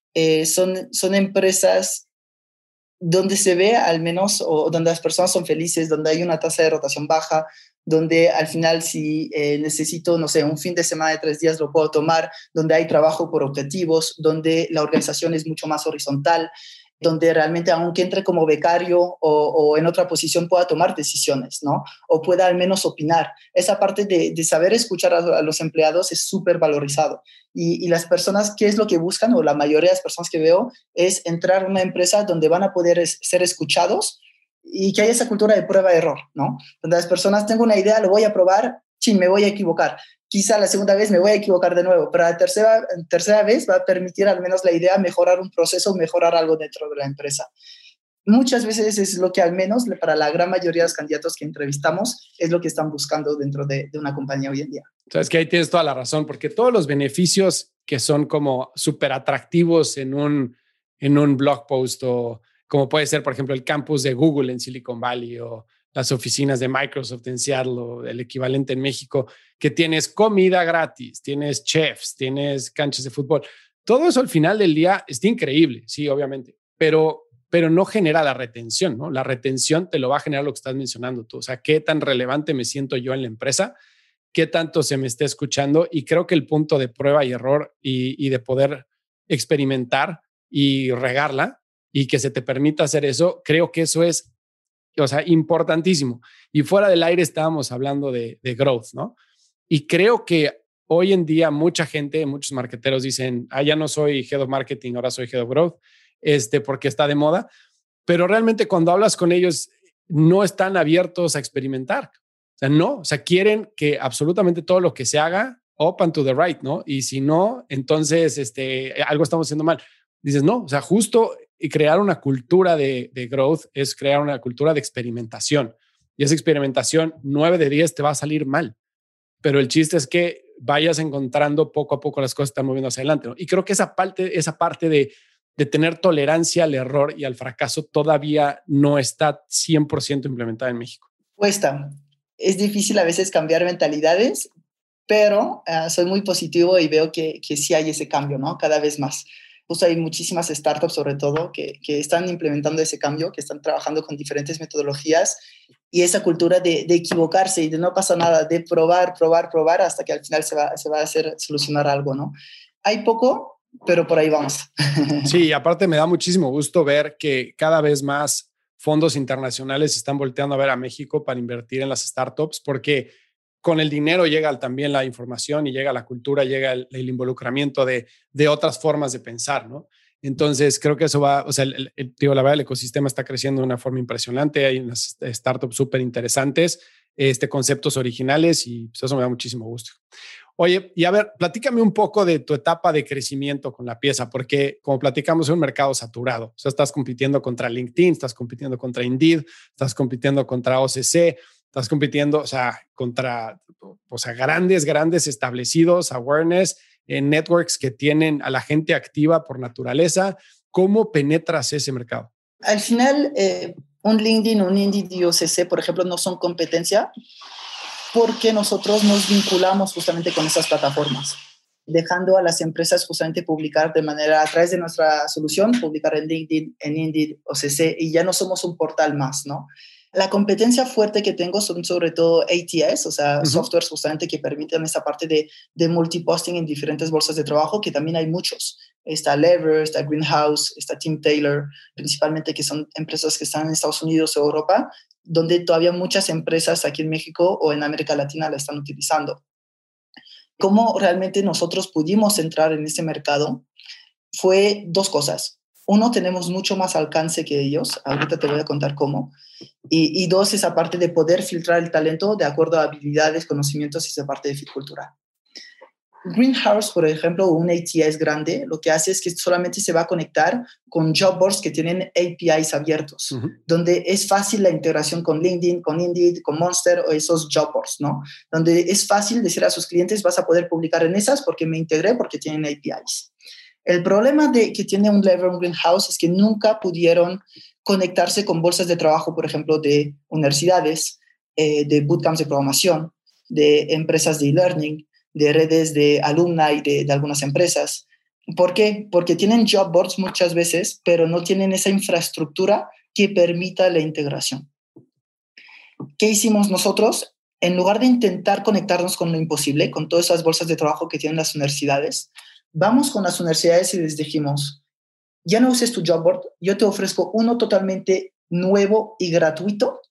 son empresas donde se ve al menos, o donde las personas son felices, donde hay una tasa de rotación baja, donde al final si necesito, no sé, un fin de semana de 3 días lo puedo tomar, donde hay trabajo por objetivos, donde la organización es mucho más horizontal, donde realmente aunque entre como becario o en otra posición pueda tomar decisiones, ¿no? O pueda al menos opinar. Esa parte de saber escuchar a los empleados es súper valorizado. Y las personas, ¿qué es lo que buscan? O la mayoría de las personas que veo es entrar a una empresa donde van a poder ser escuchados y que haya esa cultura de prueba-error, ¿no? Donde las personas, tengo una idea, lo voy a probar, me voy a equivocar. Quizá la segunda vez me voy a equivocar de nuevo, pero la tercera vez va a permitir al menos la idea mejorar un proceso, mejorar algo dentro de la empresa. Muchas veces es lo que al menos para la gran mayoría de los candidatos que entrevistamos es lo que están buscando dentro de una compañía hoy en día.
Sabes que ahí tienes toda la razón, porque todos los beneficios que son como súper atractivos en un blog post o como puede ser, por ejemplo, el campus de Google en Silicon Valley o las oficinas de Microsoft en Seattle o el equivalente en México, que tienes comida gratis, tienes chefs, tienes canchas de fútbol. Todo eso al final del día está increíble, sí, obviamente, pero no genera la retención, ¿no? La retención te lo va a generar lo que estás mencionando tú. O sea, ¿qué tan relevante me siento yo en la empresa? ¿Qué tanto se me está escuchando? Y creo que el punto de prueba y error y de poder experimentar y regarla y que se te permita hacer eso, creo que eso es, o sea, importantísimo. Y fuera del aire estábamos hablando de growth, ¿no? Y creo que hoy en día mucha gente, muchos marketeros dicen, ya no soy head of marketing, ahora soy head of growth, porque está de moda. Pero realmente cuando hablas con ellos, no están abiertos a experimentar. O sea, no, o sea, quieren que absolutamente todo lo que se haga, open to the right, ¿no? Y si no, entonces algo estamos haciendo mal. Dices, no, o sea, justo crear una cultura de growth es crear una cultura de experimentación. Y esa experimentación, 9 de 10 te va a salir mal. Pero el chiste es que vayas encontrando poco a poco las cosas están moviendo hacia adelante, ¿no? Y creo que esa parte de tener tolerancia al error y al fracaso todavía no está 100% implementada en México.
Cuesta. Es difícil a veces cambiar mentalidades, pero soy muy positivo y veo que sí hay ese cambio, ¿no? Cada vez más. Justo hay muchísimas startups, sobre todo, que están implementando ese cambio, que están trabajando con diferentes metodologías y esa cultura de equivocarse y de no pasa nada, de probar hasta que al final se va a hacer solucionar algo, ¿no? Hay poco, pero por ahí vamos.
Sí, aparte me da muchísimo gusto ver que cada vez más fondos internacionales están volteando a ver a México para invertir en las startups, porque con el dinero llega también la información y llega la cultura, llega el involucramiento de otras formas de pensar, ¿no? Entonces, creo que eso va, o sea, la verdad, el ecosistema está creciendo de una forma impresionante. Hay unas startups súper interesantes, conceptos originales y pues, eso me da muchísimo gusto. Oye, y a ver, platícame un poco de tu etapa de crecimiento con la pieza, porque como platicamos, es un mercado saturado. O sea, estás compitiendo contra LinkedIn, estás compitiendo contra Indeed, estás compitiendo contra OCC, estás compitiendo, o sea, contra, o sea, grandes establecidos, awareness, networks que tienen a la gente activa por naturaleza. ¿Cómo penetras ese mercado?
Al final, un LinkedIn, un Indeed y OCC, por ejemplo, no son competencia porque nosotros nos vinculamos justamente con esas plataformas, dejando a las empresas justamente publicar de manera, a través de nuestra solución, publicar en LinkedIn, en Indeed, OCC, y ya no somos un portal más, ¿no? La competencia fuerte que tengo son sobre todo ATS, o sea, softwares justamente que permiten esta parte de multiposting en diferentes bolsas de trabajo, que también hay muchos. Está Lever, está Greenhouse, está Team Taylor, principalmente que son empresas que están en Estados Unidos o Europa, donde todavía muchas empresas aquí en México o en América Latina la están utilizando. ¿Cómo realmente nosotros pudimos entrar en ese mercado? Fue dos cosas. Uno, tenemos mucho más alcance que ellos. Ahorita te voy a contar cómo. Y dos, esa parte de poder filtrar el talento de acuerdo a habilidades, conocimientos y esa parte de fit cultural. Greenhouse, por ejemplo, un ATS grande, lo que hace es que solamente se va a conectar con job boards que tienen APIs abiertos, donde es fácil la integración con LinkedIn, con Indeed, con Monster o esos job boards, ¿no? Donde es fácil decir a sus clientes, vas a poder publicar en esas porque me integré, porque tienen APIs. El problema que tiene un Lever Greenhouse es que nunca pudieron conectarse con bolsas de trabajo, por ejemplo, de universidades, de bootcamps de programación, de empresas de e-learning, de redes de alumni de algunas empresas. ¿Por qué? Porque tienen job boards muchas veces, pero no tienen esa infraestructura que permita la integración. ¿Qué hicimos nosotros? En lugar de intentar conectarnos con lo imposible, con todas esas bolsas de trabajo que tienen las universidades, vamos con las universidades y les dijimos, ya no uses tu job board, yo te ofrezco uno totalmente nuevo y gratuito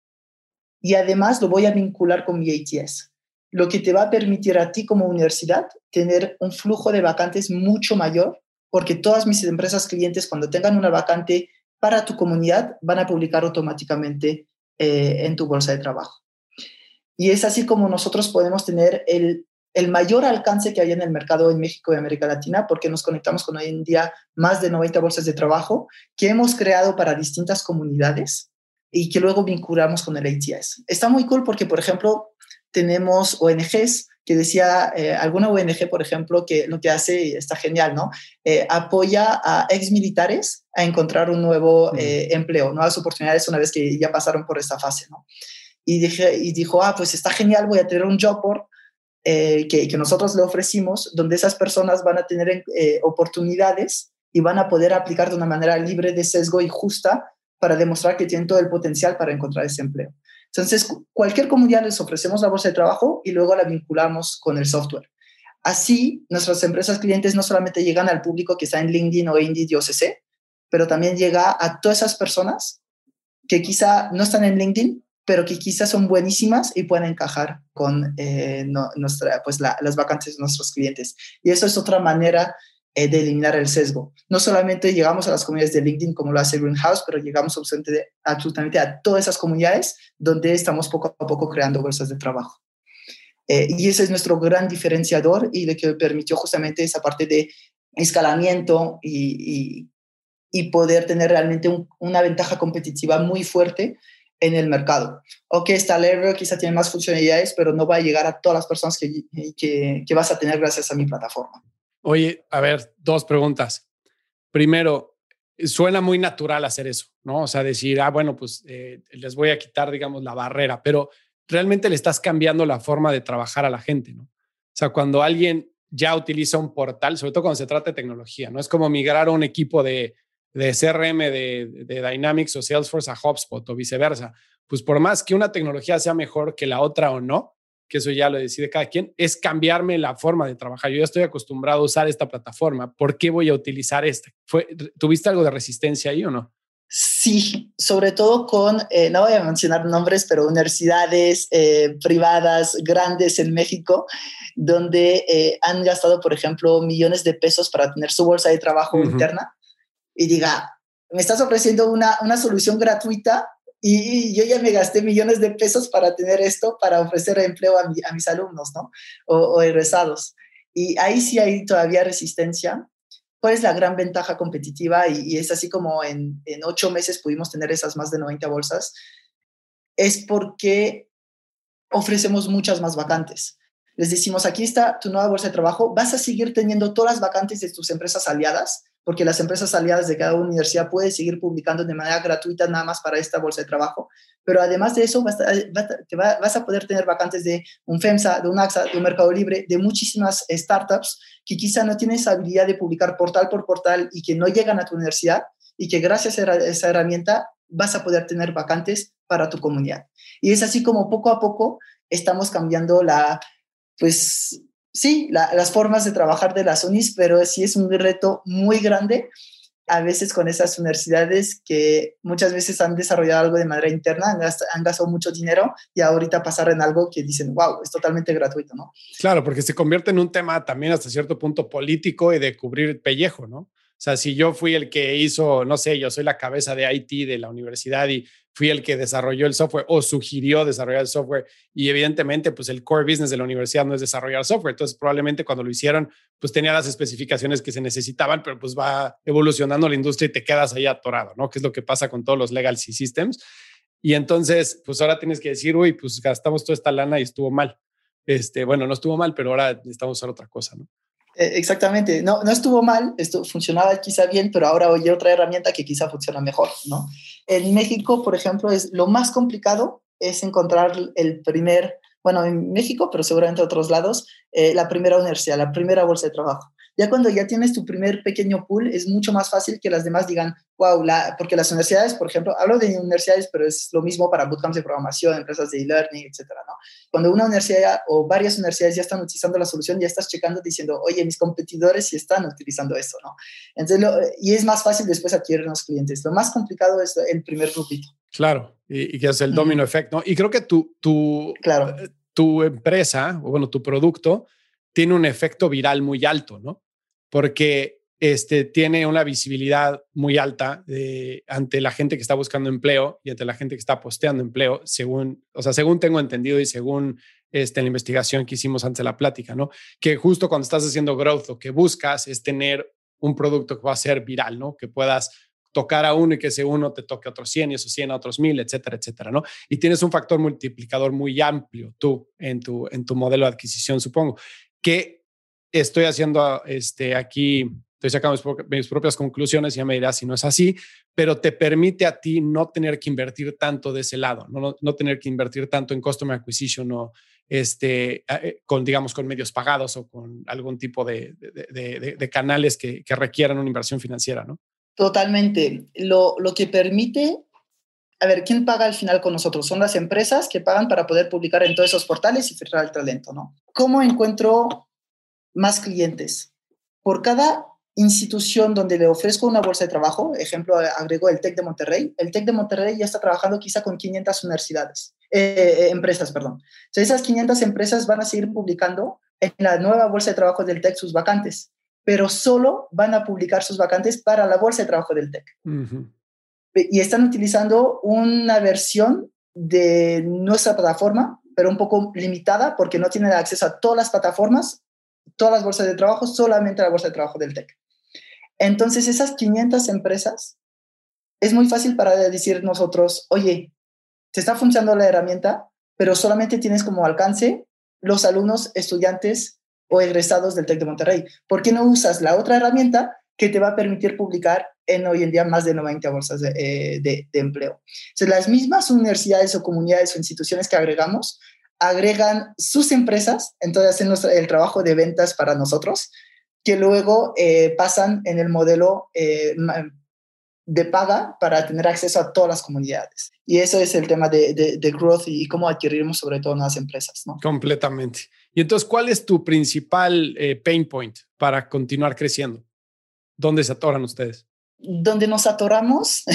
y además lo voy a vincular con mi ATS, lo que te va a permitir a ti como universidad tener un flujo de vacantes mucho mayor, porque todas mis empresas clientes, cuando tengan una vacante para tu comunidad, van a publicar automáticamente en tu bolsa de trabajo. Y es así como nosotros podemos tener el mayor alcance que hay en el mercado en México y América Latina, porque nos conectamos con hoy en día más de 90 bolsas de trabajo que hemos creado para distintas comunidades y que luego vinculamos con el ATS. Está muy cool porque, por ejemplo, tenemos ONGs que decía, alguna ONG, por ejemplo, que lo que hace está genial, ¿no? Apoya a exmilitares a encontrar un nuevo empleo, nuevas oportunidades una vez que ya pasaron por esta fase, ¿no? Y dijo, pues está genial, voy a tener un job board que nosotros le ofrecimos, donde esas personas van a tener oportunidades y van a poder aplicar de una manera libre de sesgo y justa para demostrar que tienen todo el potencial para encontrar ese empleo. Entonces, cualquier comunidad les ofrecemos la bolsa de trabajo y luego la vinculamos con el software. Así, nuestras empresas clientes no solamente llegan al público que está en LinkedIn o Indeed y OCC, pero también llega a todas esas personas que quizá no están en LinkedIn, pero que quizás son buenísimas y pueden encajar con las vacantes de nuestros clientes. Y eso es otra manera de eliminar el sesgo. No solamente llegamos a las comunidades de LinkedIn como lo hace Greenhouse, pero llegamos absolutamente a todas esas comunidades donde estamos poco a poco creando bolsas de trabajo. Y ese es nuestro gran diferenciador y lo que permitió justamente esa parte de escalamiento y poder tener realmente una ventaja competitiva muy fuerte en el mercado. Ok, esta Lever quizá tiene más funcionalidades, pero no va a llegar a todas las personas que vas a tener gracias a mi plataforma.
Oye, a ver, dos preguntas. Primero, suena muy natural hacer eso, ¿no? O sea, decir, bueno, pues les voy a quitar, digamos, la barrera, pero realmente le estás cambiando la forma de trabajar a la gente, ¿no? O sea, cuando alguien ya utiliza un portal, sobre todo cuando se trata de tecnología, ¿no? Es como migrar a un equipo de CRM de Dynamics o Salesforce a HubSpot o viceversa. Pues por más que una tecnología sea mejor que la otra o no, que eso ya lo decide cada quien, es cambiarme la forma de trabajar. Yo ya estoy acostumbrado a usar esta plataforma. ¿Por qué voy a utilizar esta? ¿Tuviste algo de resistencia ahí o no?
Sí, sobre todo con, no voy a mencionar nombres, pero universidades privadas grandes en México, donde han gastado, por ejemplo, millones de pesos para tener su bolsa de trabajo interna y diga, me estás ofreciendo una solución gratuita y yo ya me gasté millones de pesos para tener esto, para ofrecer empleo a mis alumnos, ¿no? O egresados. Y ahí sí hay todavía resistencia. ¿Cuál es la gran ventaja competitiva? Y es así como en 8 meses pudimos tener esas más de 90 bolsas. Es porque ofrecemos muchas más vacantes. Les decimos, aquí está tu nueva bolsa de trabajo, vas a seguir teniendo todas las vacantes de tus empresas aliadas, porque las empresas aliadas de cada universidad pueden seguir publicando de manera gratuita nada más para esta bolsa de trabajo, pero además de eso vas a poder tener vacantes de un FEMSA, de un AXA, de un Mercado Libre, de muchísimas startups que quizá no tienen esa habilidad de publicar portal por portal y que no llegan a tu universidad, y que gracias a esa herramienta vas a poder tener vacantes para tu comunidad. Y es así como poco a poco estamos cambiando pues sí, las formas de trabajar de las unis, pero sí es un reto muy grande, a veces con esas universidades que muchas veces han desarrollado algo de manera interna, han gastado mucho dinero y ahorita pasar en algo que dicen, wow, es totalmente gratuito, ¿no?
Claro, porque se convierte en un tema también hasta cierto punto político y de cubrir pellejo, ¿no? O sea, si yo fui el que hizo, no sé, yo soy la cabeza de IT de la universidad y fui el que desarrolló el software o sugirió desarrollar el software y evidentemente pues el core business de la universidad no es desarrollar software, entonces probablemente cuando lo hicieron pues tenía las especificaciones que se necesitaban, pero pues va evolucionando la industria y te quedas ahí atorado, ¿no? Que es lo que pasa con todos los legacy systems. Y entonces pues ahora tienes que decir, uy, pues gastamos toda esta lana y estuvo mal. Bueno, no estuvo mal, pero ahora necesitamos usar otra cosa, ¿no?
Exactamente, no estuvo mal, esto funcionaba quizá bien, pero ahora oye otra herramienta que quizá funciona mejor, ¿no? En México, por ejemplo, lo más complicado es encontrar bueno, en México, pero seguramente en otros lados, la primera universidad, la primera bolsa de trabajo. Ya cuando ya tienes tu primer pequeño pool, es mucho más fácil que las demás digan, wow, porque las universidades, por ejemplo, hablo de universidades, pero es lo mismo para bootcamps de programación, empresas de e-learning, etcétera, ¿no? Cuando una universidad o varias universidades ya están utilizando la solución, ya estás checando diciendo, oye, mis competidores sí están utilizando esto, ¿no? Entonces, y es más fácil después adquirir los clientes. Lo más complicado es el primer grupito.
Claro, y que es el domino effect, ¿no? Y creo que
Claro.
tu empresa, o bueno, tu producto, tiene un efecto viral muy alto, ¿no? Porque tiene una visibilidad muy alta ante la gente que está buscando empleo y ante la gente que está posteando empleo, según tengo entendido y según la investigación que hicimos antes de la plática, ¿no? Que justo cuando estás haciendo growth, lo que buscas es tener un producto que va a ser viral, ¿no? Que puedas tocar a uno y que ese uno te toque a otros 100 y esos 100 a otros 1000, etcétera, etcétera, ¿no? Y tienes un factor multiplicador muy amplio tú en tu modelo de adquisición, supongo. Que estoy haciendo aquí, estoy sacando mis propias conclusiones y ya me dirás si no es así, pero te permite a ti no tener que invertir tanto de ese lado, no tener que invertir tanto en customer acquisition o digamos, con medios pagados o con algún tipo de canales que requieran una inversión financiera, ¿no?
Totalmente. Lo que permite, a ver, ¿quién paga al final con nosotros? Son las empresas que pagan para poder publicar en todos esos portales y filtrar el talento, ¿no? ¿Cómo encuentro más clientes? Por cada institución donde le ofrezco una bolsa de trabajo, ejemplo, agrego el TEC de Monterrey. El TEC de Monterrey ya está trabajando quizá con 500 empresas, perdón. O sea, esas 500 empresas van a seguir publicando en la nueva bolsa de trabajo del TEC sus vacantes, pero solo van a publicar sus vacantes para la bolsa de trabajo del TEC. Uh-huh. Y están utilizando una versión de nuestra plataforma, pero un poco limitada porque no tienen acceso a todas las plataformas, todas las bolsas de trabajo, solamente a la bolsa de trabajo del TEC. Entonces, esas 500 empresas, es muy fácil para decir nosotros, oye, te está funcionando la herramienta, pero solamente tienes como alcance los alumnos, estudiantes o egresados del TEC de Monterrey. ¿Por qué no usas la otra herramienta que te va a permitir publicar en hoy en día más de 90 bolsas de empleo? Entonces, las mismas universidades o comunidades o instituciones que agregan sus empresas, entonces hacen el trabajo de ventas para nosotros, que luego pasan en el modelo de paga para tener acceso a todas las comunidades. Y eso es el tema de growth y cómo adquirimos sobre todo nuevas empresas, ¿no?
Completamente. Y entonces, ¿cuál es tu principal pain point para continuar creciendo? ¿Dónde se atoran ustedes?
Donde nos atoramos,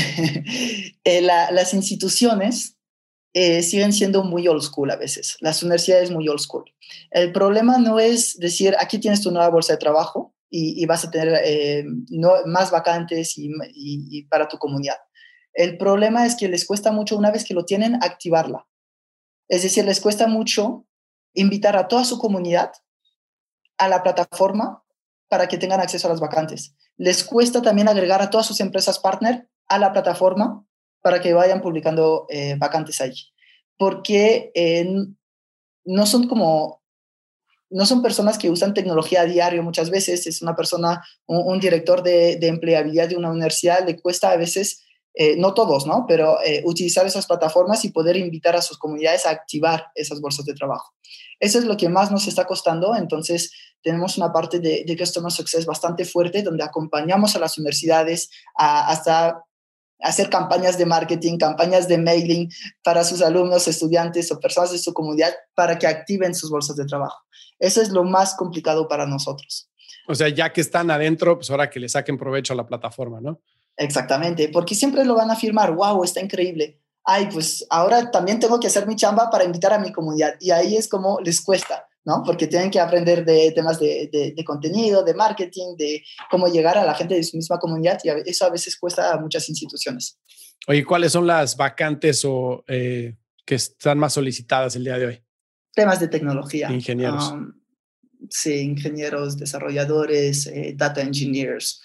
las instituciones siguen siendo muy old school a veces. Las universidades muy old school. El problema no es decir, aquí tienes tu nueva bolsa de trabajo y vas a tener más vacantes y para tu comunidad. El problema es que les cuesta mucho, una vez que lo tienen, activarla. Es decir, les cuesta mucho invitar a toda su comunidad a la plataforma para que tengan acceso a las vacantes. Les cuesta también agregar a todas sus empresas partner a la plataforma para que vayan publicando vacantes ahí. Porque no son como no son personas que usan tecnología a diario muchas veces. Es una persona, un director de empleabilidad de una universidad, le cuesta a veces, no todos, ¿no? Pero utilizar esas plataformas y poder invitar a sus comunidades a activar esas bolsas de trabajo. Eso es lo que más nos está costando. Entonces, tenemos una parte de Customer Success bastante fuerte, donde acompañamos a las universidades hasta hacer campañas de marketing, campañas de mailing para sus alumnos, estudiantes o personas de su comunidad para que activen sus bolsas de trabajo. Eso es lo más complicado para nosotros.
O sea, ya que están adentro, pues ahora que le saquen provecho a la plataforma, ¿no?
Exactamente, porque siempre lo van a afirmar, wow, está increíble. Ay, pues ahora también tengo que hacer mi chamba para invitar a mi comunidad. Y ahí es como les cuesta, ¿no? Porque tienen que aprender de temas de contenido, de marketing, de cómo llegar a la gente de su misma comunidad. Y eso a veces cuesta a muchas instituciones.
Oye, ¿cuáles son las vacantes o que están más solicitadas el día de hoy?
Temas de tecnología.
Ingenieros.
Sí, ingenieros, desarrolladores, data engineers,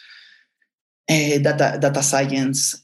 data science,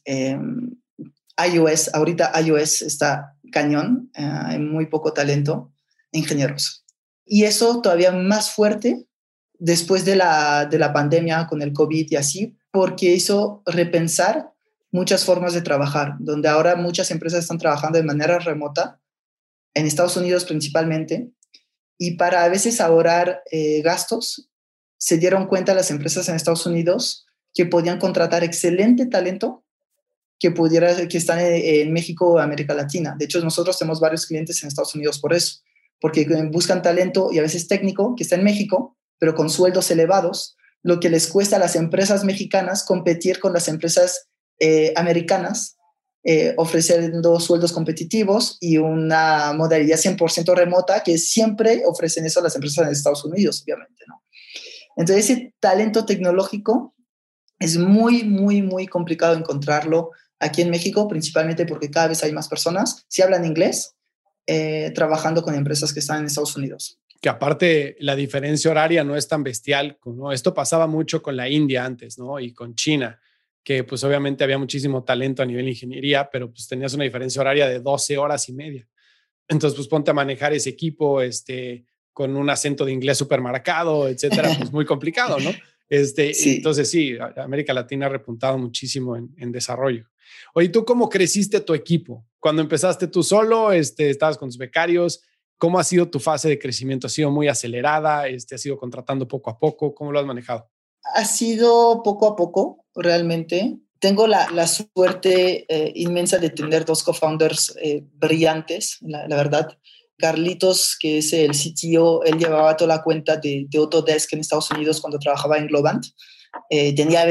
iOS. Ahorita iOS está cañón, hay muy poco talento, ingenieros. Y eso todavía más fuerte después de la pandemia con el COVID y así, porque hizo repensar muchas formas de trabajar, donde ahora muchas empresas están trabajando de manera remota, en Estados Unidos principalmente, y para a veces ahorrar gastos, se dieron cuenta las empresas en Estados Unidos que podían contratar excelente talento que están en México o América Latina. De hecho, nosotros tenemos varios clientes en Estados Unidos por eso, porque buscan talento y a veces técnico que está en México, pero con sueldos elevados, lo que les cuesta a las empresas mexicanas competir con las empresas americanas, ofreciendo sueldos competitivos y una modalidad 100% remota, que siempre ofrecen eso a las empresas en Estados Unidos, obviamente, ¿no? Entonces, ese talento tecnológico es muy, muy, muy complicado encontrarlo aquí en México, principalmente porque cada vez hay más personas, si hablan inglés, trabajando con empresas que están en Estados Unidos.
Que aparte la diferencia horaria no es tan bestial, ¿no? Esto pasaba mucho con la India antes, ¿no? Y con China, que pues obviamente había muchísimo talento a nivel de ingeniería, pero pues tenías una diferencia horaria de 12 horas y media. Entonces, pues ponte a manejar ese equipo, con un acento de inglés súper marcado, etcétera, pues muy complicado, ¿no?
Sí.
Entonces sí, América Latina ha repuntado muchísimo en desarrollo. Oye, ¿tú cómo creciste tu equipo? Cuando empezaste tú solo, estabas con tus becarios, ¿cómo ha sido tu fase de crecimiento? ¿Ha sido muy acelerada? ¿Has ido contratando poco a poco? ¿Cómo lo has manejado?
Ha sido poco a poco, realmente. Tengo la suerte inmensa de tener dos co-founders brillantes, la verdad. Carlitos, que es el CTO, él llevaba toda la cuenta de Autodesk en Estados Unidos cuando trabajaba en Globant. Tenía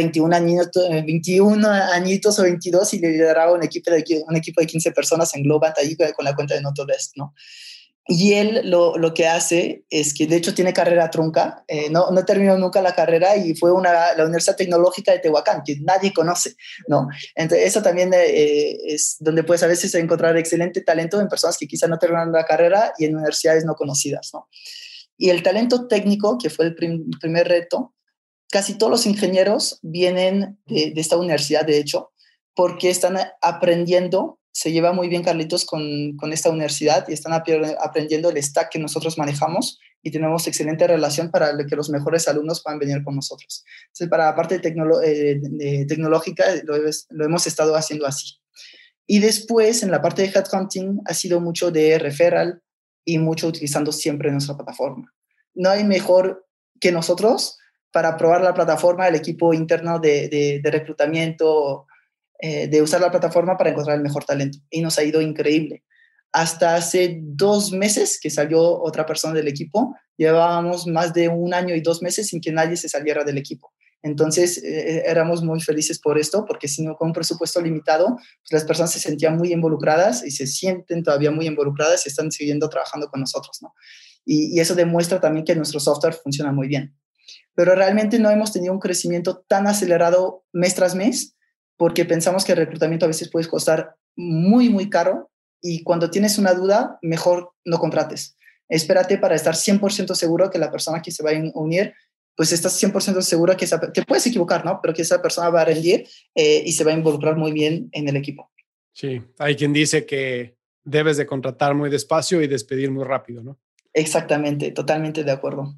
21 añitos o 22 y lideraba un equipo de 15 personas en Globant ahí con la cuenta de Autodesk, ¿no? Y él lo que hace es que, de hecho, tiene carrera trunca, no terminó nunca la carrera y fue la Universidad Tecnológica de Tehuacán, que nadie conoce, ¿no? Entonces, eso también es donde puedes a veces encontrar excelente talento en personas que quizá no terminaron la carrera y en universidades no conocidas, ¿no? Y el talento técnico, que fue el primer reto, casi todos los ingenieros vienen de esta universidad, de hecho, porque están aprendiendo. Se lleva muy bien Carlitos con esta universidad y están aprendiendo el stack que nosotros manejamos y tenemos excelente relación para que los mejores alumnos puedan venir con nosotros. Entonces, para la parte tecnológica lo hemos estado haciendo así. Y después, en la parte de headhunting, ha sido mucho de referral y mucho utilizando siempre nuestra plataforma. No hay mejor que nosotros para probar la plataforma, el equipo interno de reclutamiento, de usar la plataforma para encontrar el mejor talento. Y nos ha ido increíble. Hasta hace 2 meses que salió otra persona del equipo, llevábamos más de 1 año y 2 meses sin que nadie se saliera del equipo. Entonces, éramos muy felices por esto, porque si no, con un presupuesto limitado, pues las personas se sentían muy involucradas y se sienten todavía muy involucradas y están siguiendo trabajando con nosotros, ¿no? Y eso demuestra también que nuestro software funciona muy bien. Pero realmente no hemos tenido un crecimiento tan acelerado mes tras mes, porque pensamos que el reclutamiento a veces puede costar muy, muy caro y cuando tienes una duda, mejor no contrates. Espérate para estar 100% seguro que la persona que se va a unir, pues estás 100% seguro que te puedes equivocar, ¿no? Pero que esa persona va a rendir y se va a involucrar muy bien en el equipo.
Sí, hay quien dice que debes de contratar muy despacio y despedir muy rápido, ¿no?
Exactamente, totalmente de acuerdo.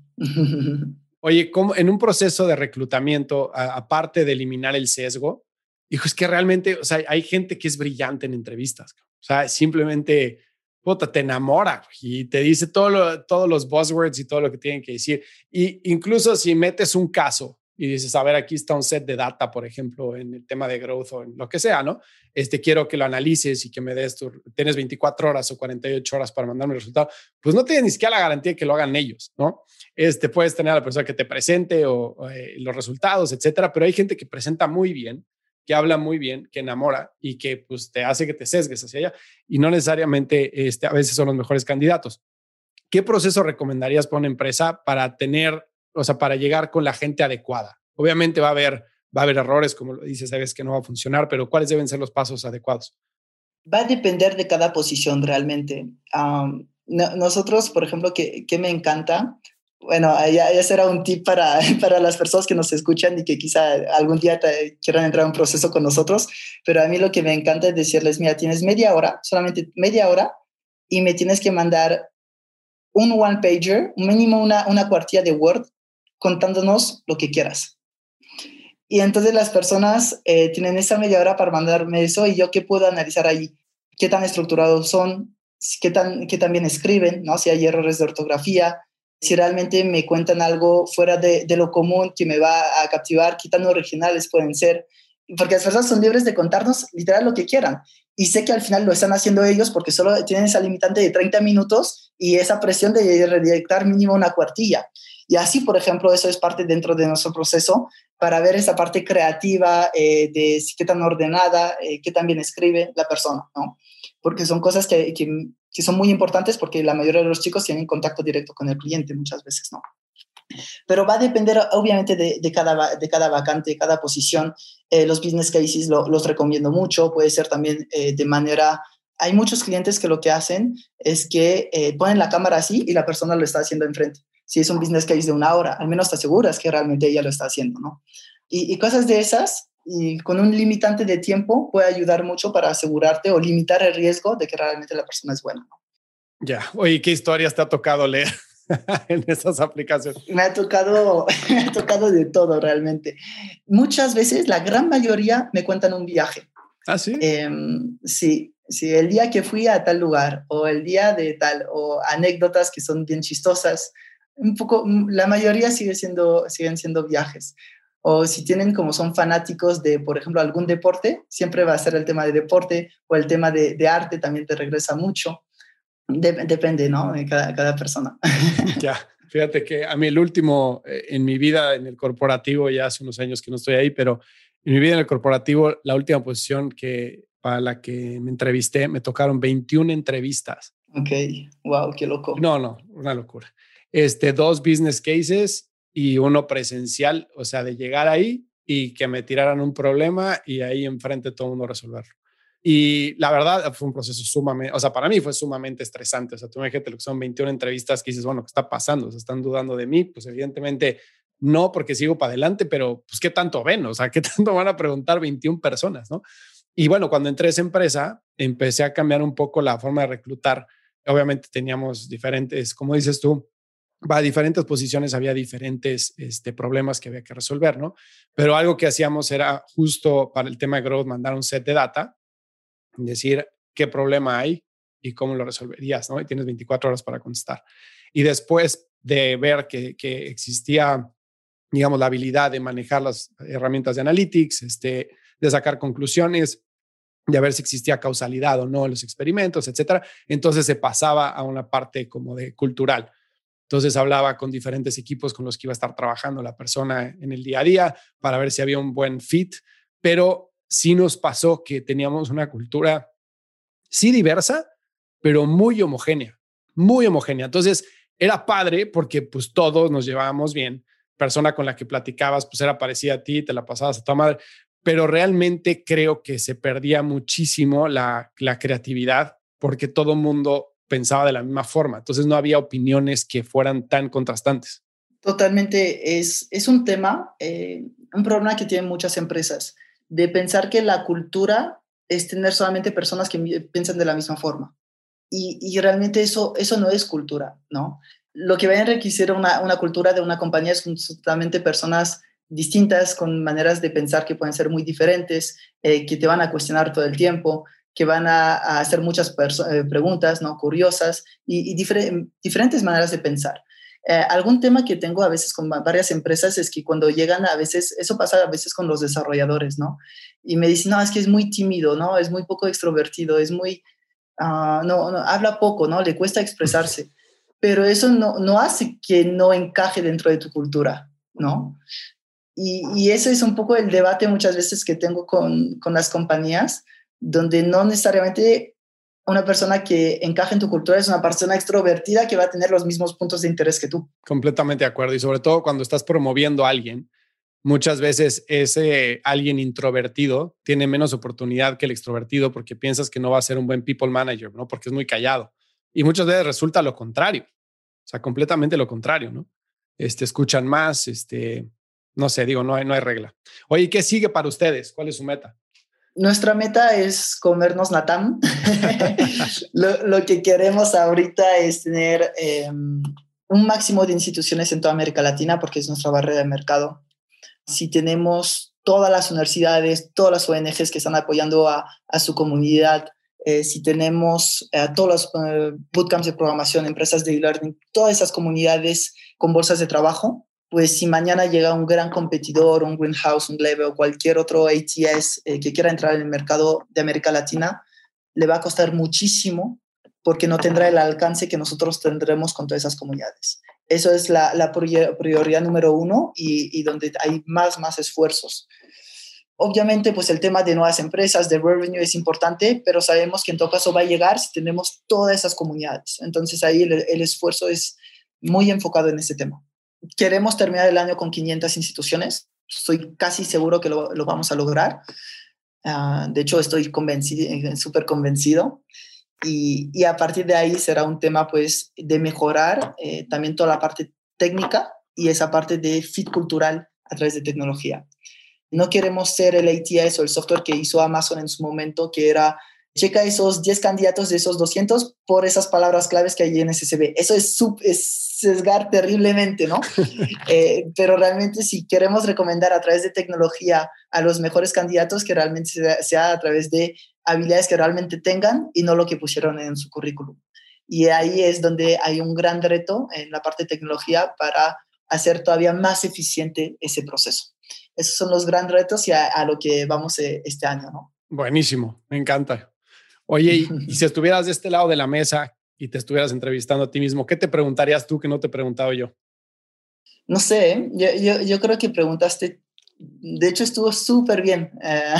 Oye, ¿cómo, en un proceso de reclutamiento, aparte de eliminar el sesgo, dijo, es que realmente, o sea, hay gente que es brillante en entrevistas. O sea, simplemente, puta, te enamora y te dice todos los buzzwords y todo lo que tienen que decir. Y incluso si metes un caso y dices, a ver, aquí está un set de data, por ejemplo, en el tema de growth o en lo que sea, ¿no? Quiero que lo analices y que me des tienes 24 horas o 48 horas para mandarme el resultado. Pues no tienes ni siquiera la garantía de que lo hagan ellos, ¿no? Puedes tener a la persona que te presente o los resultados, etcétera, pero hay gente que presenta muy bien, que habla muy bien, que enamora y que pues te hace que te sesgues hacia allá y no necesariamente a veces son los mejores candidatos. ¿Qué proceso recomendarías para una empresa para tener, o sea, para llegar con la gente adecuada? Obviamente va a haber errores, como lo dices, sabes que no va a funcionar, pero ¿cuáles deben ser los pasos adecuados?
Va a depender de cada posición realmente. Nosotros, por ejemplo, que me encanta, bueno, ya será un tip para, para las personas que nos escuchan y que quizá algún día quieran entrar a un proceso con nosotros, pero a mí lo que me encanta es decirles, mira, tienes media hora, solamente media hora, y me tienes que mandar un one-pager, mínimo una cuartilla de Word, contándonos lo que quieras. Y entonces las personas tienen esa media hora para mandarme eso y yo qué puedo analizar ahí, qué tan estructurados son, qué tan bien escriben, ¿no? Si hay errores de ortografía, si realmente me cuentan algo fuera de lo común que me va a captivar, qué tan originales pueden ser, porque las personas son libres de contarnos literal lo que quieran. Y sé que al final lo están haciendo ellos porque solo tienen esa limitante de 30 minutos y esa presión de redactar mínimo una cuartilla. Y así, por ejemplo, eso es parte dentro de nuestro proceso para ver esa parte creativa de qué tan ordenada, qué tan bien escribe la persona, ¿no? Porque son cosas que son muy importantes porque la mayoría de los chicos tienen contacto directo con el cliente muchas veces, ¿no? Pero va a depender obviamente de cada vacante, cada posición. Los business cases los recomiendo mucho, puede ser también de manera... Hay muchos clientes que lo que hacen es que ponen la cámara así y la persona lo está haciendo enfrente. Si es un business case de una hora, al menos te aseguras que realmente ella lo está haciendo, ¿no? Y cosas de esas, y con un limitante de tiempo, puede ayudar mucho para asegurarte o limitar el riesgo de que realmente la persona es buena, ¿no?
Ya, oye, ¿qué historias te ha tocado leer en esas aplicaciones?
Me ha tocado de todo realmente. Muchas veces, la gran mayoría me cuentan un viaje.
Ah, sí.
Sí, sí, el día que fui a tal lugar o el día de tal o anécdotas que son bien chistosas. Un poco, la mayoría siguen siendo viajes. O si tienen como son fanáticos de, por ejemplo, algún deporte, siempre va a ser el tema de deporte o el tema de arte también te regresa mucho. Depende, ¿no? De cada persona.
Ya, fíjate que a mí el último en mi vida en el corporativo, ya hace unos años que no estoy ahí, pero en mi vida en el corporativo, la última posición para la que me entrevisté, me tocaron 21 entrevistas.
Ok, wow, qué loco.
No, no, una locura. Dos business cases y uno presencial, o sea, de llegar ahí y que me tiraran un problema y ahí enfrente todo el mundo resolverlo. Y la verdad fue un proceso sumamente, o sea, para mí fue sumamente estresante. O sea, tú imagínate lo que son 21 entrevistas que dices, bueno, ¿qué está pasando? ¿Se están dudando de mí? Pues evidentemente no, porque sigo para adelante, pero pues ¿qué tanto ven? O sea, ¿qué tanto van a preguntar 21 personas, no? Y bueno, cuando entré a esa empresa, empecé a cambiar un poco la forma de reclutar. Obviamente teníamos diferentes, como dices tú, a diferentes posiciones había diferentes problemas que había que resolver, ¿no? Pero algo que hacíamos era justo para el tema de growth, mandar un set de data, decir qué problema hay y cómo lo resolverías, ¿no? Y tienes 24 horas para contestar. Y después de ver que existía, digamos, la habilidad de manejar las herramientas de analytics, de sacar conclusiones, de ver si existía causalidad o no en los experimentos, etcétera. Entonces se pasaba a una parte como de cultural. Entonces hablaba con diferentes equipos con los que iba a estar trabajando la persona en el día a día para ver si había un buen fit, pero sí nos pasó que teníamos una cultura sí diversa, pero muy homogénea, muy homogénea. Entonces era padre porque pues todos nos llevábamos bien. Persona con la que platicabas pues era parecida a ti, te la pasabas a tu madre, pero realmente creo que se perdía muchísimo la creatividad porque todo el mundo pensaba de la misma forma. Entonces no había opiniones que fueran tan contrastantes.
Totalmente, es un problema que tienen muchas empresas, de pensar que la cultura es tener solamente personas que piensan de la misma forma. y realmente eso no es cultura, ¿no? Lo que va a enriquecer una cultura de una compañía es justamente personas distintas, con maneras de pensar que pueden ser muy diferentes, que te van a cuestionar todo el tiempo, que van a hacer muchas preguntas, ¿no? Curiosas y diferentes maneras de pensar. Algún tema que tengo a veces con varias empresas es que cuando llegan a veces, eso pasa a veces con los desarrolladores, ¿no? Y me dicen, no, es que es muy tímido, ¿no? Es muy poco extrovertido, es muy, no, habla poco, ¿no? Le cuesta expresarse. Pero eso no hace que no encaje dentro de tu cultura, ¿no? Y ese es un poco el debate muchas veces que tengo con las compañías, donde no necesariamente una persona que encaje en tu cultura es una persona extrovertida que va a tener los mismos puntos de interés que tú.
Completamente de acuerdo. Y sobre todo cuando estás promoviendo a alguien, muchas veces ese alguien introvertido tiene menos oportunidad que el extrovertido porque piensas que no va a ser un buen people manager, ¿no? Porque es muy callado. Y muchas veces resulta lo contrario. O sea, completamente lo contrario, ¿no? Escuchan más, no sé, digo, no hay regla. Oye, ¿qué sigue para ustedes? ¿Cuál es su meta?
Nuestra meta es comernos Latam. Lo que queremos ahorita es tener un máximo de instituciones en toda América Latina porque es nuestra barrera de mercado. Si tenemos todas las universidades, todas las ONGs que están apoyando a su comunidad, si tenemos todos los bootcamps de programación, empresas de e-learning, todas esas comunidades con bolsas de trabajo, pues si mañana llega un gran competidor, un Greenhouse, un Glebe o cualquier otro ATS que quiera entrar en el mercado de América Latina, le va a costar muchísimo porque no tendrá el alcance que nosotros tendremos con todas esas comunidades. Eso es la prioridad número uno y donde hay más esfuerzos. Obviamente, pues el tema de nuevas empresas, de revenue es importante, pero sabemos que en todo caso va a llegar si tenemos todas esas comunidades. Entonces ahí el esfuerzo es muy enfocado en ese tema. Queremos terminar el año con 500 instituciones. Estoy casi seguro que lo vamos a lograr. De hecho, estoy convencido, súper convencido. Y a partir de ahí será un tema pues de mejorar también toda la parte técnica y esa parte de fit cultural a través de tecnología. No queremos ser el ATS o el software que hizo Amazon en su momento, que era checa esos 10 candidatos de esos 200 por esas palabras claves que hay en SSB. Eso es sesgar terriblemente, ¿no? Pero realmente si queremos recomendar a través de tecnología a los mejores candidatos, que realmente sea a través de habilidades que realmente tengan y no lo que pusieron en su currículum. Y ahí es donde hay un gran reto en la parte de tecnología para hacer todavía más eficiente ese proceso. Esos son los grandes retos y a lo que vamos este año, ¿no?
Buenísimo, me encanta. Oye, y si estuvieras de este lado de la mesa y te estuvieras entrevistando a ti mismo, ¿qué te preguntarías tú que no te he preguntado yo?
No sé, yo creo que preguntaste, de hecho estuvo súper bien.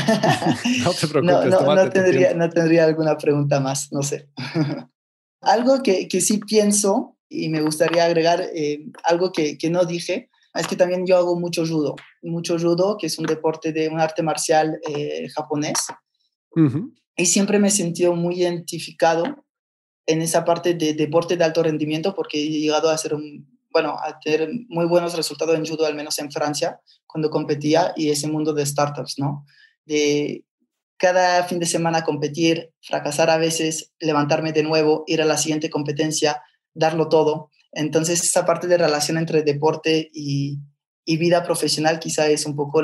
No te preocupes, tómate tu tiempo.
No tendría alguna pregunta más, no sé. Algo que sí pienso y me gustaría agregar, algo que no dije, es que también yo hago mucho judo, que es un deporte de un arte marcial japonés.
Uh-huh.
Y siempre me he sentido muy identificado en esa parte de deporte de alto rendimiento porque he llegado a a tener muy buenos resultados en judo, al menos en Francia, cuando competía, y ese mundo de startups, ¿no? De cada fin de semana competir, fracasar a veces, levantarme de nuevo, ir a la siguiente competencia, darlo todo. Entonces, esa parte de relación entre deporte y vida profesional quizá es un poco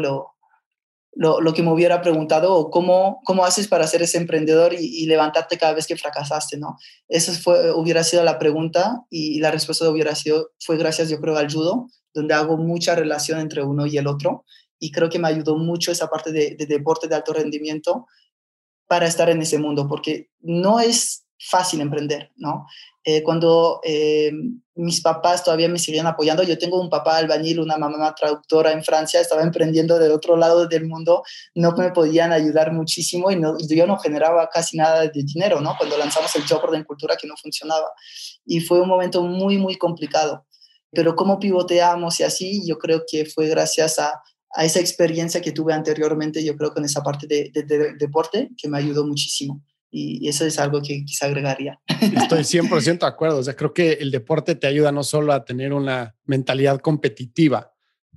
lo que me hubiera preguntado, o cómo haces para ser ese emprendedor y levantarte cada vez que fracasaste, ¿no? Hubiera sido la pregunta y la respuesta fue gracias, yo creo, al judo, donde hago mucha relación entre uno y el otro y creo que me ayudó mucho esa parte de deporte de alto rendimiento para estar en ese mundo, porque no es fácil emprender, ¿no? Cuando mis papás todavía me seguían apoyando, yo tengo un papá albañil, una mamá traductora en Francia, estaba emprendiendo del otro lado del mundo, no me podían ayudar muchísimo y yo no generaba casi nada de dinero, ¿no? Cuando lanzamos el Job en Cultura que no funcionaba. Y fue un momento muy complicado. Pero cómo pivoteamos y así, yo creo que fue gracias a esa experiencia que tuve anteriormente, yo creo, con esa parte de deporte que me ayudó muchísimo. Y eso es algo que quizá agregaría.
Estoy 100% de acuerdo. O sea, creo que el deporte te ayuda no solo a tener una mentalidad competitiva,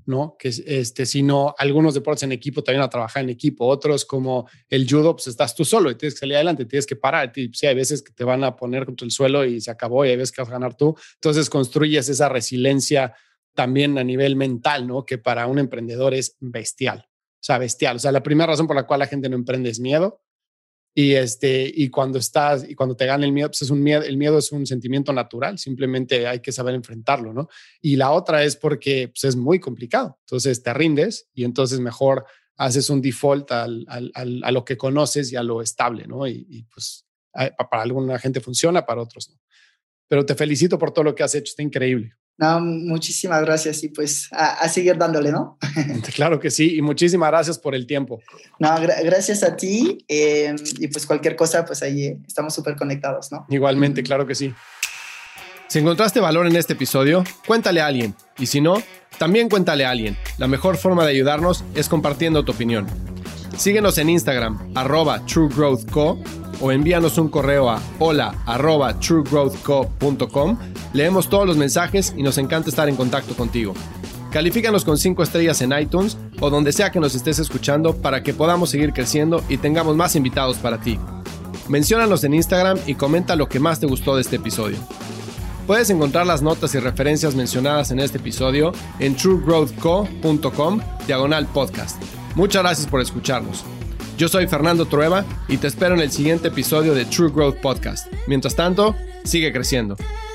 ¿no? Que sino algunos deportes en equipo te ayudan a trabajar en equipo, otros como el judo, pues estás tú solo y tienes que salir adelante, tienes que parar. Sí, hay veces que te van a poner contra el suelo y se acabó, y hay veces que vas a ganar tú. Entonces construyes esa resiliencia también a nivel mental, ¿no? Que para un emprendedor es bestial. O sea, bestial. O sea, la primera razón por la cual la gente no emprende es miedo. Y cuando te gana el miedo, pues es un miedo. El miedo es un sentimiento natural. Simplemente hay que saber enfrentarlo, ¿no? Y la otra es porque pues, es muy complicado. Entonces te rindes y entonces mejor haces un default a lo que conoces y a lo estable, ¿no? Y pues para alguna gente funciona, para otros no. Pero te felicito por todo lo que has hecho. Está increíble.
No, muchísimas gracias y pues a seguir dándole, ¿no?
Claro que sí, y muchísimas gracias por el tiempo.
No, gracias a ti y pues cualquier cosa, pues ahí estamos súper conectados, ¿no?
Igualmente, claro que sí. Si encontraste valor en este episodio, cuéntale a alguien. Y si no, también cuéntale a alguien. La mejor forma de ayudarnos es compartiendo tu opinión. Síguenos en Instagram, @TrueGrowthCo, o envíanos un correo a hola@truegrowthco.com. Leemos todos los mensajes y nos encanta estar en contacto contigo. Califícanos con 5 estrellas en iTunes o donde sea que nos estés escuchando para que podamos seguir creciendo y tengamos más invitados para ti. Menciónanos en Instagram y comenta lo que más te gustó de este episodio. Puedes encontrar las notas y referencias mencionadas en este episodio en truegrowthco.com/podcast. Muchas gracias por escucharnos. Yo soy Fernando Trueba y te espero en el siguiente episodio de True Growth Podcast. Mientras tanto, sigue creciendo.